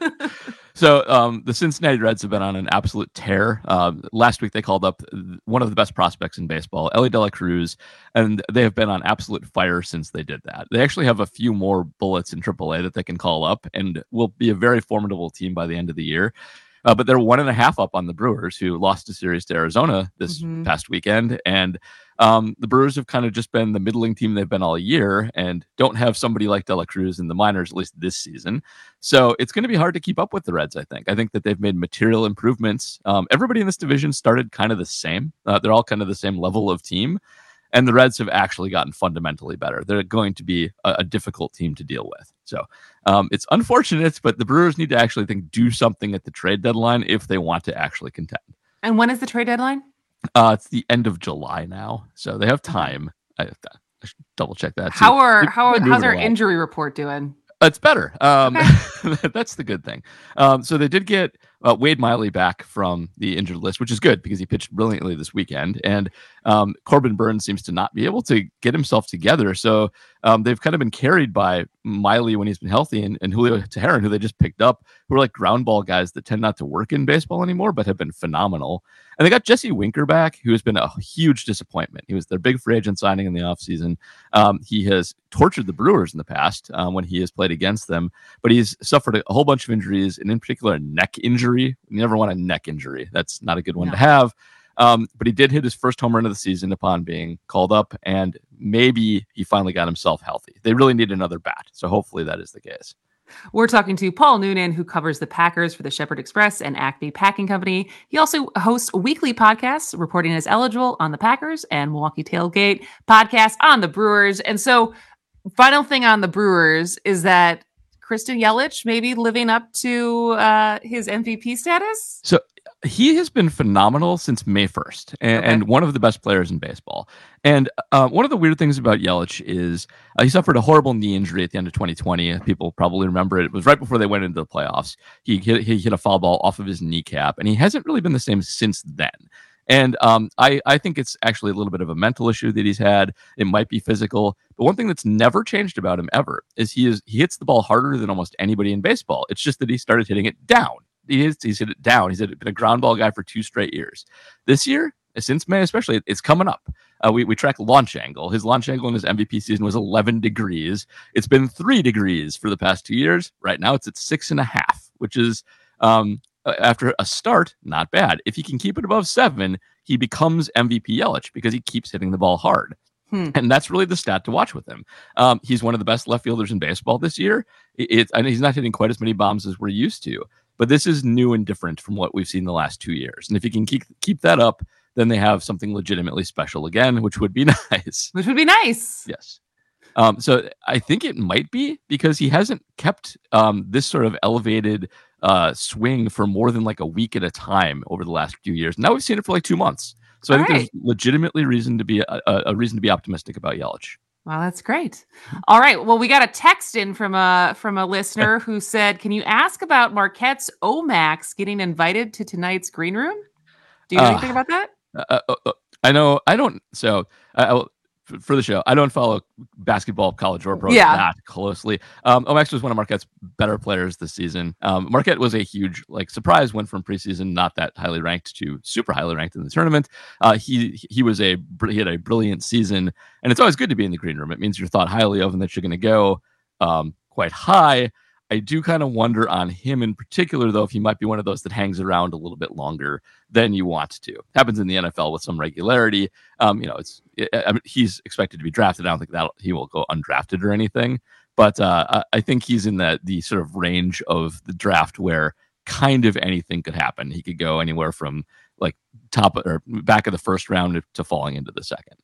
So um, the Cincinnati Reds have been on an absolute tear. Uh, last week, they called up one of the best prospects in baseball, Ellie De La Cruz, and they have been on absolute fire since they did that. They actually have a few more bullets in triple A that they can call up and will be a very formidable team by the end of the year. Uh, but they're one and a half up on the Brewers, who lost a series to Arizona this Mhm. past weekend. And um, the Brewers have kind of just been the middling team they've been all year and don't have somebody like De La Cruz in the minors, at least this season. So it's going to be hard to keep up with the Reds, I think. I think that they've made material improvements. Um, everybody in this division started kind of the same. Uh, they're all kind of the same level of team. And the Reds have actually gotten fundamentally better. They're going to be a, a difficult team to deal with. So um, it's unfortunate, but the Brewers need to actually think do something at the trade deadline if they want to actually contend. And when is the trade deadline? Uh, it's the end of July now, so they have time. I, I should double check that. too. How are They're- how they're how's moving our a lot. injury report doing? It's better. Um, that's the good thing. Um, so they did get uh, Wade Miley back from the injured list, which is good because he pitched brilliantly this weekend. And um, Corbin Burns seems to not be able to get himself together. So um, they've kind of been carried by Miley when he's been healthy and, and Julio Teheran, who they just picked up, who are like ground ball guys that tend not to work in baseball anymore, but have been phenomenal. And they got Jesse Winker back, who has been a huge disappointment. He was their big free agent signing in the offseason. Um, he has tortured the Brewers in the past um, when he has played against them, but he's suffered a, a whole bunch of injuries, and in particular, a neck injury. You never want a neck injury. That's not a good one No. to have. Um, but he did hit his first home run of the season upon being called up, and maybe he finally got himself healthy. They really need another bat, so hopefully that is the case. We're talking to Paul Noonan, who covers the Packers for the Shepherd Express and Acme Packing Company. He also hosts weekly podcasts, reporting as eligible on the Packers and Milwaukee Tailgate podcast on the Brewers. And so, final thing on the Brewers is that Christian Yelich maybe living up to uh, his M V P status. So he has been phenomenal since May first and, Okay. and one of the best players in baseball. And uh, one of the weird things about Yelich is uh, he suffered a horrible knee injury at the end of twenty twenty. People probably remember it. It was right before they went into the playoffs. He hit, he hit a foul ball off of his kneecap, and he hasn't really been the same since then. And um, I, I think it's actually a little bit of a mental issue that he's had. It might be physical. But one thing that's never changed about him ever is he is he hits the ball harder than almost anybody in baseball. It's just that he started hitting it down. He is, he's hit it down. He's been a ground ball guy for two straight years. This year, since May especially, it's coming up. Uh, we, we track launch angle. His launch angle in his M V P season was eleven degrees. It's been three degrees for the past two years. Right now, it's at six and a half, which is... Um, after a start, not bad. If he can keep it above seven, he becomes M V P Yelich because he keeps hitting the ball hard. Hmm. And that's really the stat to watch with him. Um, he's one of the best left fielders in baseball this year. It, it, I know he's not hitting quite as many bombs as we're used to, but this is new and different from what we've seen the last two years. And if he can keep keep that up, then they have something legitimately special again, which would be nice. Which would be nice. Yes. Um, so I think it might be because he hasn't kept um, this sort of elevated uh, swing for more than like a week at a time over the last few years. Now we've seen it for like two months. So I All think right. there's legitimately reason to be a, a, a reason to be optimistic about Yelich. Well, that's great. All right. Well, we got a text in from a from a listener who said, "Can you ask about Marquette's Omax getting invited to tonight's green room? Do you know Uh, anything about that?" Uh, uh, uh, I know I don't. So I, I will, f- for the show, I don't follow basketball, college or pro Yeah. that closely. Um, Omax was one of Marquette's better players this season. Um, Marquette was a huge like surprise. Went from preseason not that highly ranked to super highly ranked in the tournament. Uh, he he was a br- he had a brilliant season, and it's always good to be in the green room. It means you're thought highly of and that you're going to go um, quite high. I do kind of wonder on him in particular, though, if he might be one of those that hangs around a little bit longer than you want to. Happens in the N F L with some regularity. Um, you know, it's I mean, he's expected to be drafted. I don't think that he will go undrafted or anything. But uh, I- I think he's in the the sort of range of the draft where kind of anything could happen. He could go anywhere from like top or back of the first round to falling into the second.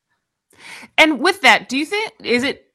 And with that, do you think is it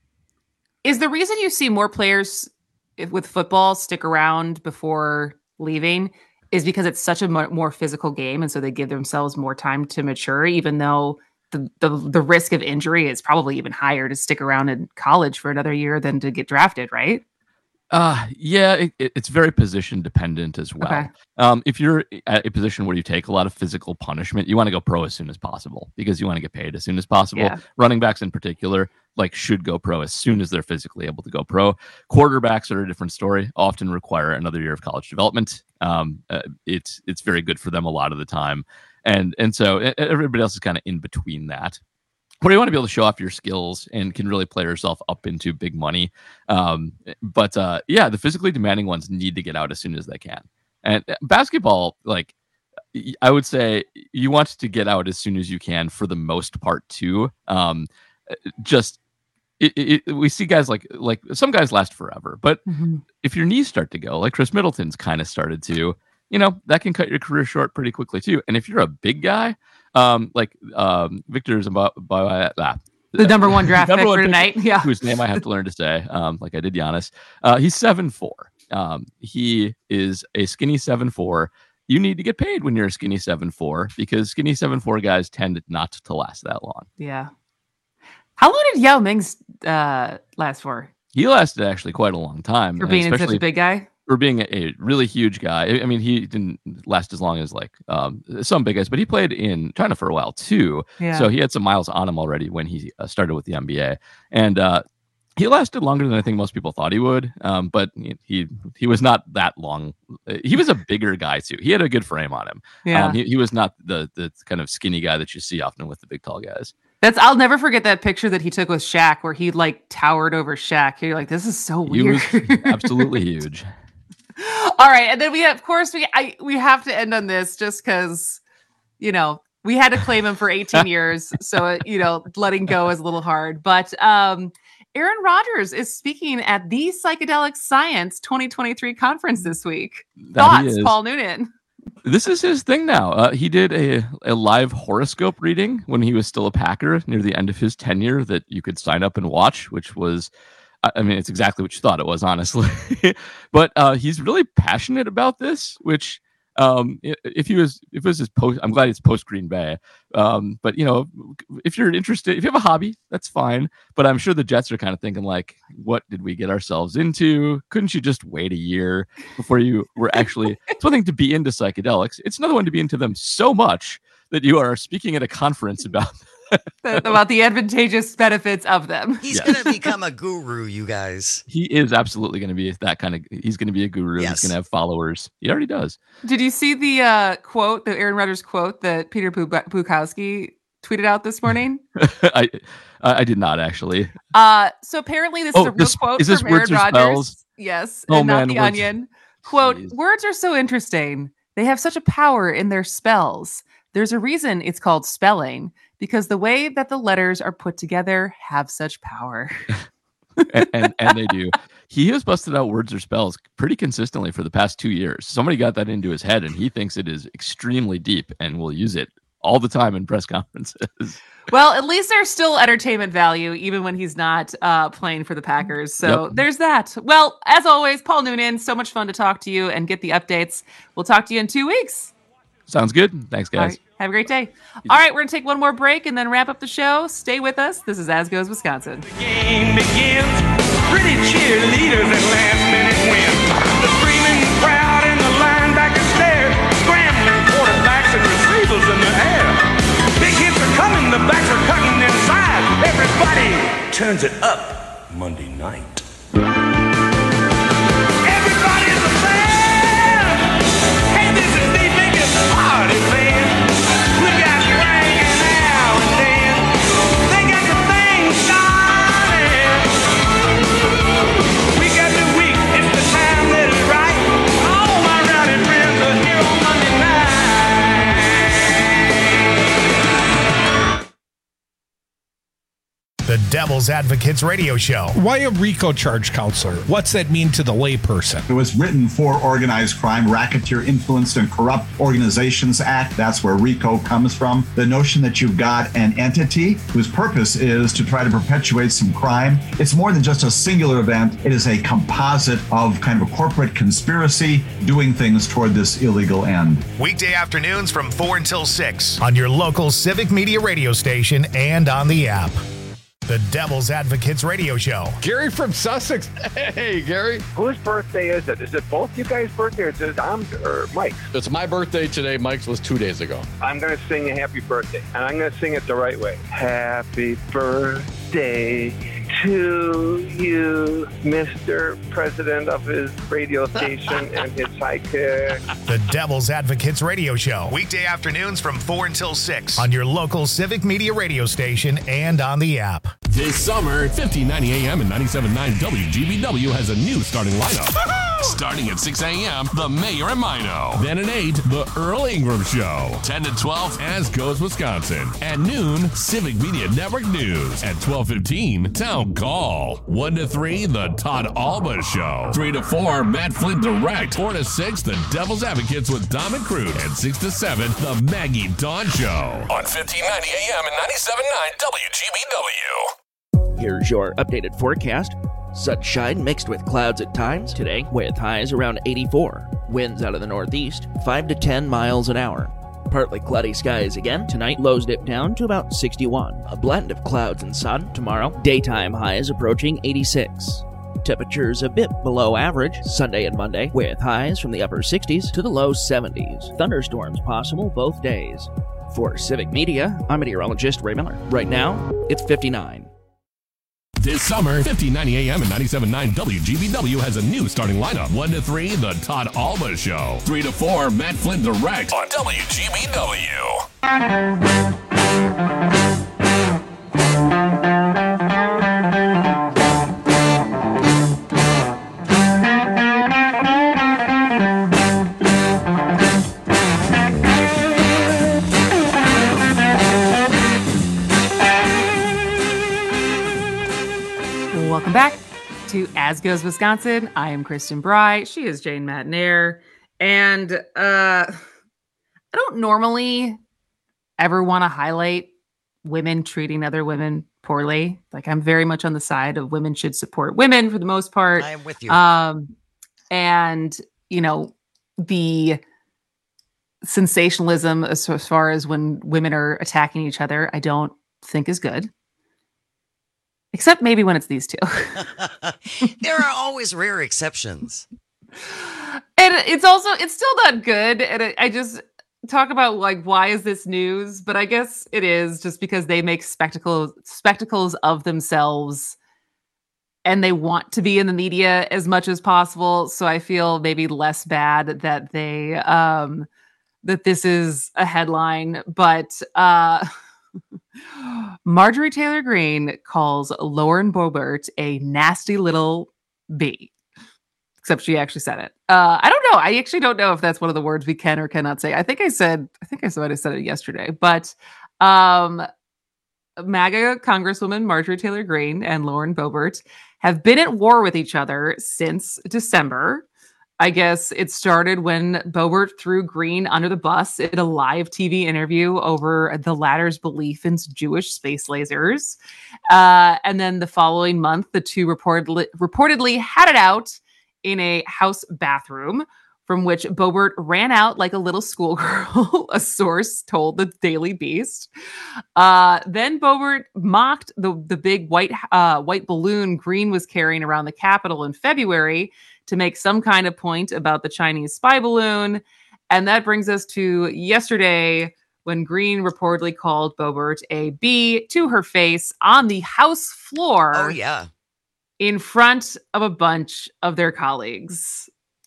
is the reason you see more players if- with football stick around before leaving is because it's such a mo- more physical game, and so they give themselves more time to mature, even though the, the the risk of injury is probably even higher to stick around in college for another year than to get drafted, right? Uh, yeah, it, it- it's very position dependent as well. Okay. Um, if you're at a position where you take a lot of physical punishment, you want to go pro as soon as possible because you want to get paid as soon as possible. Yeah. Running backs in particular, like should go pro as soon as they're physically able to go pro. Quarterbacks are a different story, often require another year of college development. Um, uh, it's, it's very good for them a lot of the time. And, and so e- everybody else is kind of in between that. Where you want to be able to show off your skills and can really play yourself up into big money. Um, but uh, yeah, the physically demanding ones need to get out as soon as they can. And uh, basketball, like y- I would say, you want to get out as soon as you can for the most part too. Um, just it, it, we see guys like like some guys last forever, but Mhm. if your knees start to go, like Chris Middleton's kind of started to, you know, that can cut your career short pretty quickly too. And if you're a big guy, um, like um, Victor's about uh, The number one draft number pick one for tonight. Yeah. whose name I have to learn to say, um, like I did Giannis. Uh, he's seven four. Um, he is a skinny seven four. You need to get paid when you're a skinny seven four because skinny seven four guys tend not to last that long. Yeah. How long did Yao Ming's uh, last for? He lasted actually quite a long time. For and being such a especially big guy? For being a, a really huge guy. I- I mean, he didn't last as long as like um, some big guys, but he played in China for a while too. Yeah. So he had some miles on him already when he uh, started with the N B A. And uh, he lasted longer than I think most people thought he would. Um, but he, he he was not that long. He was a bigger guy too. He had a good frame on him. Yeah. Um, he, he was not the the kind of skinny guy that you see often with the big tall guys. That's I'll never forget that picture that he took with Shaq where he like towered over Shaq. You're like, this is so He weird. was absolutely huge. All right, and then we have, of course, we I we have to end on this just because, you know, we had to claim him for eighteen years, so uh, you know, letting go is a little hard. But um, Aaron Rodgers is speaking at the Psychedelic Science twenty twenty-three conference this week. That he Thoughts, is. Paul Noonan? This is his thing now. Uh, he did a, a live horoscope reading when he was still a Packer near the end of his tenure that you could sign up and watch, which was, I I mean, it's exactly what you thought it was, honestly. But uh, he's really passionate about this, which um, i- if he was, if it was his post, I'm glad it's post Green Bay. Um, but you know, if you're interested, if you have a hobby, that's fine. But I'm sure the Jets are kind of thinking like, what did we get ourselves into? Couldn't you just wait a year before you were actually, it's one thing to be into psychedelics. It's another one to be into them so much that you are speaking at a conference about About the advantageous benefits of them. He's Yeah. going to become a guru, you guys. He is absolutely going to be that kind of, he's going to be a guru. Yes. He's going to have followers. He already does. Did you see the uh, quote, the Aaron Rodgers quote that Peter Bu- Bukowski tweeted out this morning? I I I did not actually. Uh, so apparently this is Oh, a real this- quote is this from Aaron words or Rodgers. spells? Yes, Oh, and not man, the words- Onion. Quote: Words are so interesting. They have such a power in their spells. There's a reason it's called spelling because the way that the letters are put together have such power. and, and and they do. He has busted out words or spells pretty consistently for the past two years. Somebody got that into his head, and he thinks it is extremely deep, and will use it all the time in press conferences. Well, at least there's still entertainment value, even when he's not uh, playing for the Packers. So Yep. there's that. Well, as always, Paul Noonan, so much fun to talk to you and get the updates. We'll talk to you in two weeks. Sounds good. Thanks, All guys. right, have a great day. All right, we're going to take one more break and then wrap up the show. Stay with us. This is As Goes Wisconsin. Game begins. Pretty cheerleaders and last minute win. The screaming crowd and the linebacker stare. Scrambling quarterbacks and receivers in the air. Big hits are coming, the backs are cutting inside. Everybody turns it up Monday night. Everybody's a fan. Hey, this is the biggest party fan. We got Frank and Al and Dan. They got the thing started. We got the week, it's the time that is right. All my rowdy friends are here on Monday night. The Devil's Advocates Radio Show. Why a RICO charge, counselor? What's that mean to the layperson? It was written for Organized Crime, Racketeer Influenced and Corrupt Organizations Act. That's where RICO comes from. The notion that you've got an entity whose purpose is to try to perpetuate some crime. It's more than just a singular event. It is a composite of kind of a corporate conspiracy doing things toward this illegal end. Weekday afternoons from four until six on your local Civic Media radio station and on the app. The Devil's Advocates Radio Show. Gary from Sussex. Hey, Gary. Whose birthday is it? Is it both you guys' birthday or is it Tom's or Mike's? It's my birthday today. Mike's was two days ago. I'm going to sing a happy birthday, and I'm going to sing it the right way. Happy birthday to you, Mister President of his radio station and his sidekick. The Devil's Advocates Radio Show. Weekday afternoons from four until six on your local Civic Media radio station and on the app. This summer, fifteen ninety A M and ninety-seven point nine W G B W has a new starting lineup. Starting at six A M, The Mayor and Mino. Then at eight, The Earl Ingram Show. ten to twelve, As Goes Wisconsin. At noon, Civic Media Network News. At twelve fifteen, Town Call. one to three, The Todd Alba Show. three to four, Matt Flint Direct. four to six, The Devil's Advocates with Dom and Crude. And six to seven, The Maggie Dawn Show. On fifteen ninety A M and ninety-seven point nine W G B W. Here's your updated forecast. Sunshine mixed with clouds at times today, with highs around eighty-four. Winds out of the northeast, five to ten miles an hour. Partly cloudy skies again. Tonight, lows dip down to about sixty-one. A blend of clouds and sun tomorrow. Daytime highs approaching eighty-six. Temperatures a bit below average Sunday and Monday, with highs from the upper sixties to the low seventies. Thunderstorms possible both days. For Civic Media, I'm meteorologist Ray Miller. Right now, it's fifty-nine. This summer, fifteen ninety A M and ninety-seven point nine W G B W has a new starting lineup. one to three, The Todd Alba Show. three to four, Matt Flint Direct on W G B W. Welcome back to As Goes Wisconsin. I am Kristen Bry. She is Jane Matnair. And uh, I don't normally ever want to highlight women treating other women poorly. Like, I'm very much on the side of women should support women for the most part. I am with you. Um, and, you know, the sensationalism as, as far as when women are attacking each other, I don't think is good. Except maybe when it's these two. There are always rare exceptions. And it's also, it's still not good. And I, I just talk about, like, why is this news? But I guess it is just because they make spectacles, spectacles of themselves and they want to be in the media as much as possible. So I feel maybe less bad that they, um, that this is a headline. But, uh, Marjorie Taylor Greene calls Lauren Boebert a nasty little bee. Except she actually said it. Uh, I don't know. I actually don't know if that's one of the words we can or cannot say. I think I said, I think I said I said it yesterday. But um, MAGA Congresswoman Marjorie Taylor Greene and Lauren Boebert have been at war with each other since December. I guess it started when Boebert threw Greene under the bus in a live T V interview over the latter's belief in Jewish space lasers. Uh, and then the following month, the two reportedly, reportedly had it out in a house bathroom, from which Boebert ran out like a little schoolgirl, a source told the Daily Beast. Uh, then Boebert mocked the, the big white, uh, white balloon Greene was carrying around the Capitol in February to make some kind of point about the Chinese spy balloon. And that brings us to yesterday, when Greene reportedly called Boebert a bee to her face on the House floor. Oh, yeah. In front of a bunch of their colleagues.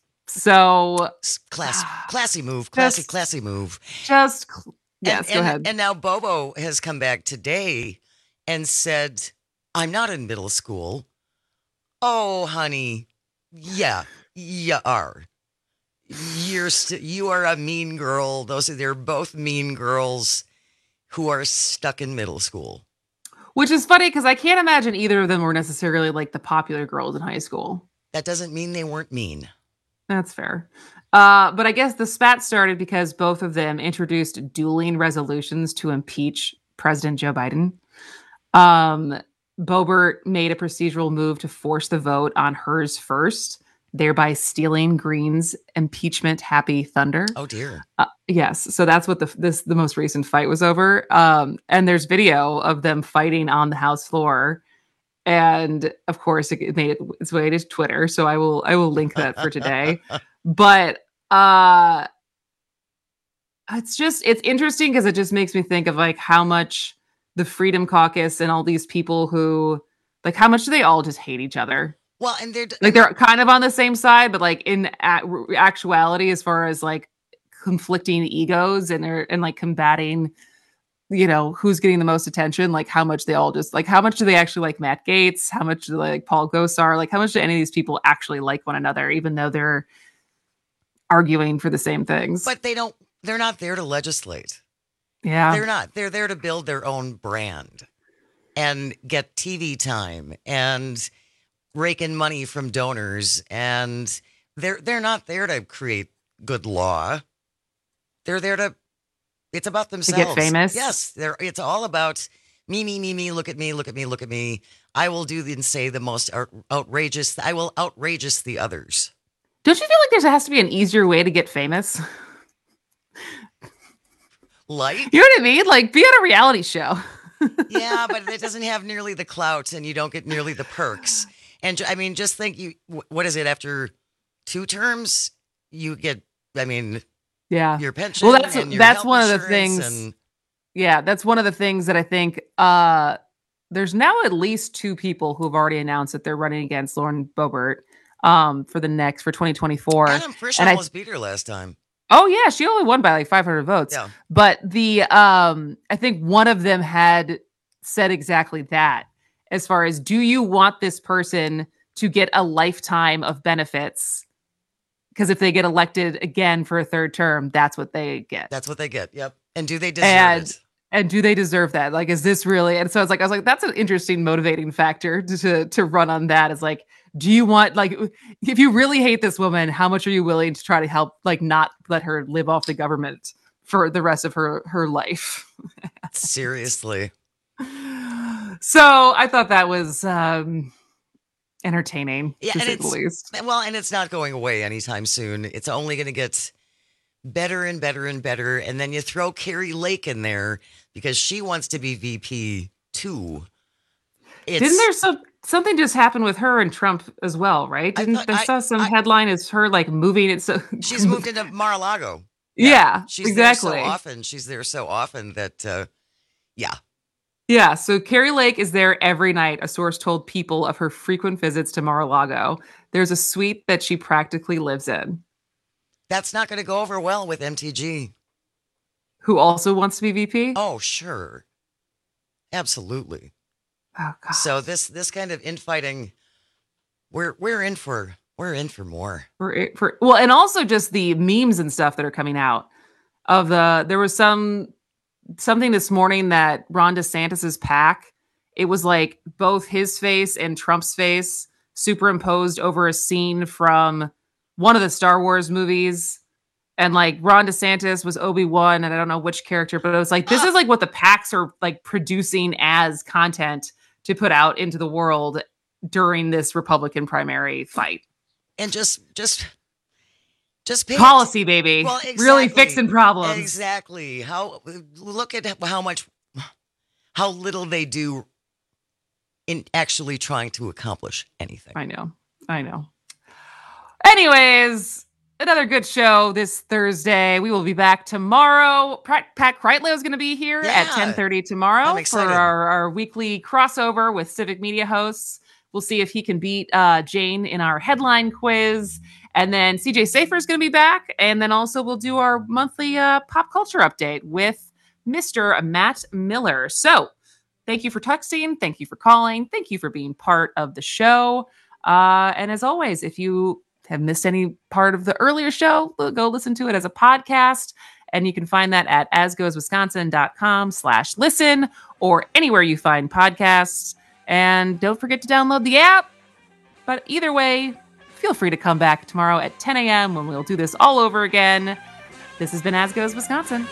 So Class, classy move, classy, just, classy move. Just, yes, and, go and, ahead. And now Bobo has come back today and said, I'm not in middle school. Oh, honey. Yeah, you are. You're st- you are a mean girl. Those are, they're both mean girls who are stuck in middle school. Which is funny because I can't imagine either of them were necessarily like the popular girls in high school. That doesn't mean they weren't mean. That's fair. Uh, but I guess the spat started because both of them introduced dueling resolutions to impeach President Joe Biden. Um, Boebert made a procedural move to force the vote on hers first, thereby stealing Greene's impeachment happy thunder. Oh, dear. Uh, Yes, so that's what the this the most recent fight was over. Um, and there's video of them fighting on the House floor, and of course it made it its way to Twitter. So I will I will link that for today. But uh, it's just it's interesting because it just makes me think of like how much the Freedom Caucus and all these people who like how much do they all just hate each other? Well, and they're like they're kind of on the same side, but like in a- actuality, as far as like conflicting egos and are and like combating, you know, who's getting the most attention, like how much they all just like how much do they actually like Matt Gaetz, how much do they like Paul Gosar, like how much do any of these people actually like one another, even though they're arguing for the same things? But they don't they're not there to legislate. Yeah. They're not. They're there to build their own brand and get T V time and rake in money from donors, and they're they're not there to create good law. They're there to, it's about themselves. To get famous? Yes. They're, it's all about me, me, me, me, look at me, look at me, look at me. I will do and say the most out, outrageous, I will outrageous the others. Don't you feel like there has to be an easier way to get famous? Like? You know what I mean? Like, be on a reality show. Yeah, but it doesn't have nearly the clout and you don't get nearly the perks. And I mean, just think you, what is it, after two terms, you get, I mean... Yeah. Your pension. Well, that's and your that's health one of the insurance things. and- Yeah, that's one of the things that I think uh, there's now at least two people who have already announced that they're running against Lauren Boebert um, for the next for twenty twenty-four. Adam Frisch And I- almost beat her last time. Oh yeah, she only won by like five hundred votes. Yeah. But the um, I think one of them had said exactly that. As far as, do you want this person to get a lifetime of benefits? Because if they get elected again for a third term, that's what they get. That's what they get. Yep. And do they deserve and it? and do they deserve that? Like, is this really? And so it's like I was like, that's an interesting motivating factor to to, to run on that. Is like, do you want, like, if you really hate this woman, how much are you willing to try to help, like, not let her live off the government for the rest of her her life? Seriously. So I thought that was um, entertaining, Yeah, to and say the it's least. well, and it's not going away anytime soon. It's only going to get better and better and better. And then you throw Carrie Lake in there because she wants to be V P too. It's, Didn't there some something just happen with her and Trump as well, right? Didn't thought- I, I- saw some I- headline is her like moving it so she's moved into Mar-a-Lago. Yeah, she's exactly. there so often. She's there so often that, uh, yeah. Yeah, so Carrie Lake is there every night, a source told People of her frequent visits to Mar-a-Lago. There's a suite that she practically lives in. That's not going to go over well with M T G. Who also wants to be V P? Oh, sure. Absolutely. Oh, God. So this this kind of infighting, we're we're in for we're in for more. For, for well, and also just the memes and stuff that are coming out of the. There was some something this morning that Ron DeSantis's PAC. It was like both his face and Trump's face superimposed over a scene from one of the Star Wars movies. And like Ron DeSantis was Obi-Wan, and I don't know which character, but it was like, this is like what the PACs are like producing as content to put out into the world during this Republican primary fight. And just just just pay Policy, baby. Well, Really exactly. fixing problems. Exactly. How look at how much how little they do in actually trying to accomplish anything. I know. I know. Anyways, another good show this Thursday. We will be back tomorrow. Pat, Pat Kreitlow is going to be here Yeah. at ten thirty tomorrow I'm for excited. our, our weekly crossover with Civic Media hosts. We'll see if he can beat uh, Jane in our headline quiz. And then C J Safer is going to be back. And then also we'll do our monthly uh, pop culture update with Mister Matt Miller. So thank you for texting. Thank you for calling. Thank you for being part of the show. Uh, and as always, if you have missed any part of the earlier show, go listen to it as a podcast. And you can find that at asgoeswisconsin.com slash listen or anywhere you find podcasts. And don't forget to download the app. But either way, feel free to come back tomorrow at ten a.m. when we'll do this all over again. This has been As Goes Wisconsin.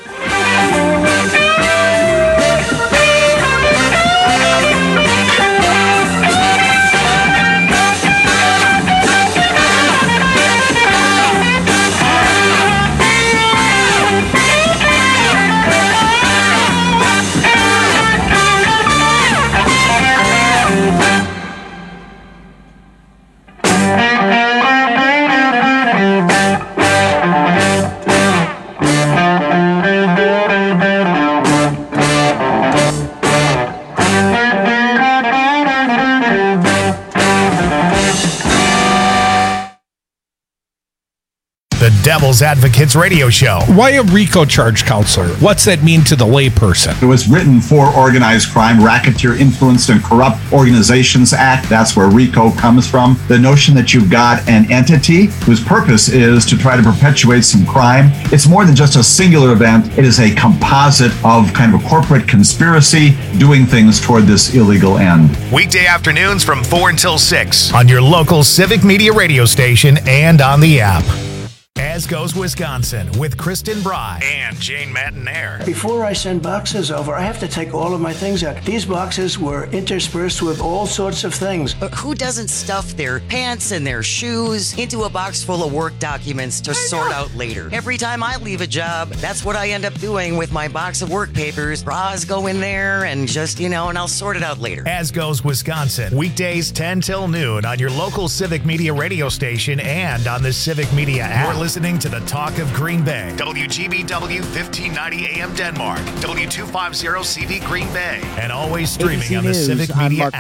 Devil's Advocates radio show. Why a RICO charge, counselor? What's that mean to the layperson? It was written for Organized Crime, Racketeer Influenced and Corrupt Organizations Act. That's where RICO comes from. The notion that you've got an entity whose purpose is to try to perpetuate some crime. It's more than just a singular event. It is a composite of kind of a corporate conspiracy doing things toward this illegal end. Weekday afternoons from four until six on your local Civic Media radio station and on the app. As Goes Wisconsin with Kristen Bry and Jane Matinaire. Before I send boxes over, I have to take all of my things out. These boxes were interspersed with all sorts of things. But who doesn't stuff their pants and their shoes into a box full of work documents to sort out later? Every time I leave a job, that's what I end up doing with my box of work papers. Bras go in there and just, you know, and I'll sort it out later. As Goes Wisconsin, weekdays ten till noon on your local Civic Media radio station and on the Civic Media app. You're listening to the Talk of Green Bay. W G B W fifteen ninety A M Denmark. W two fifty C V Green Bay. And always streaming on the Civic Media app.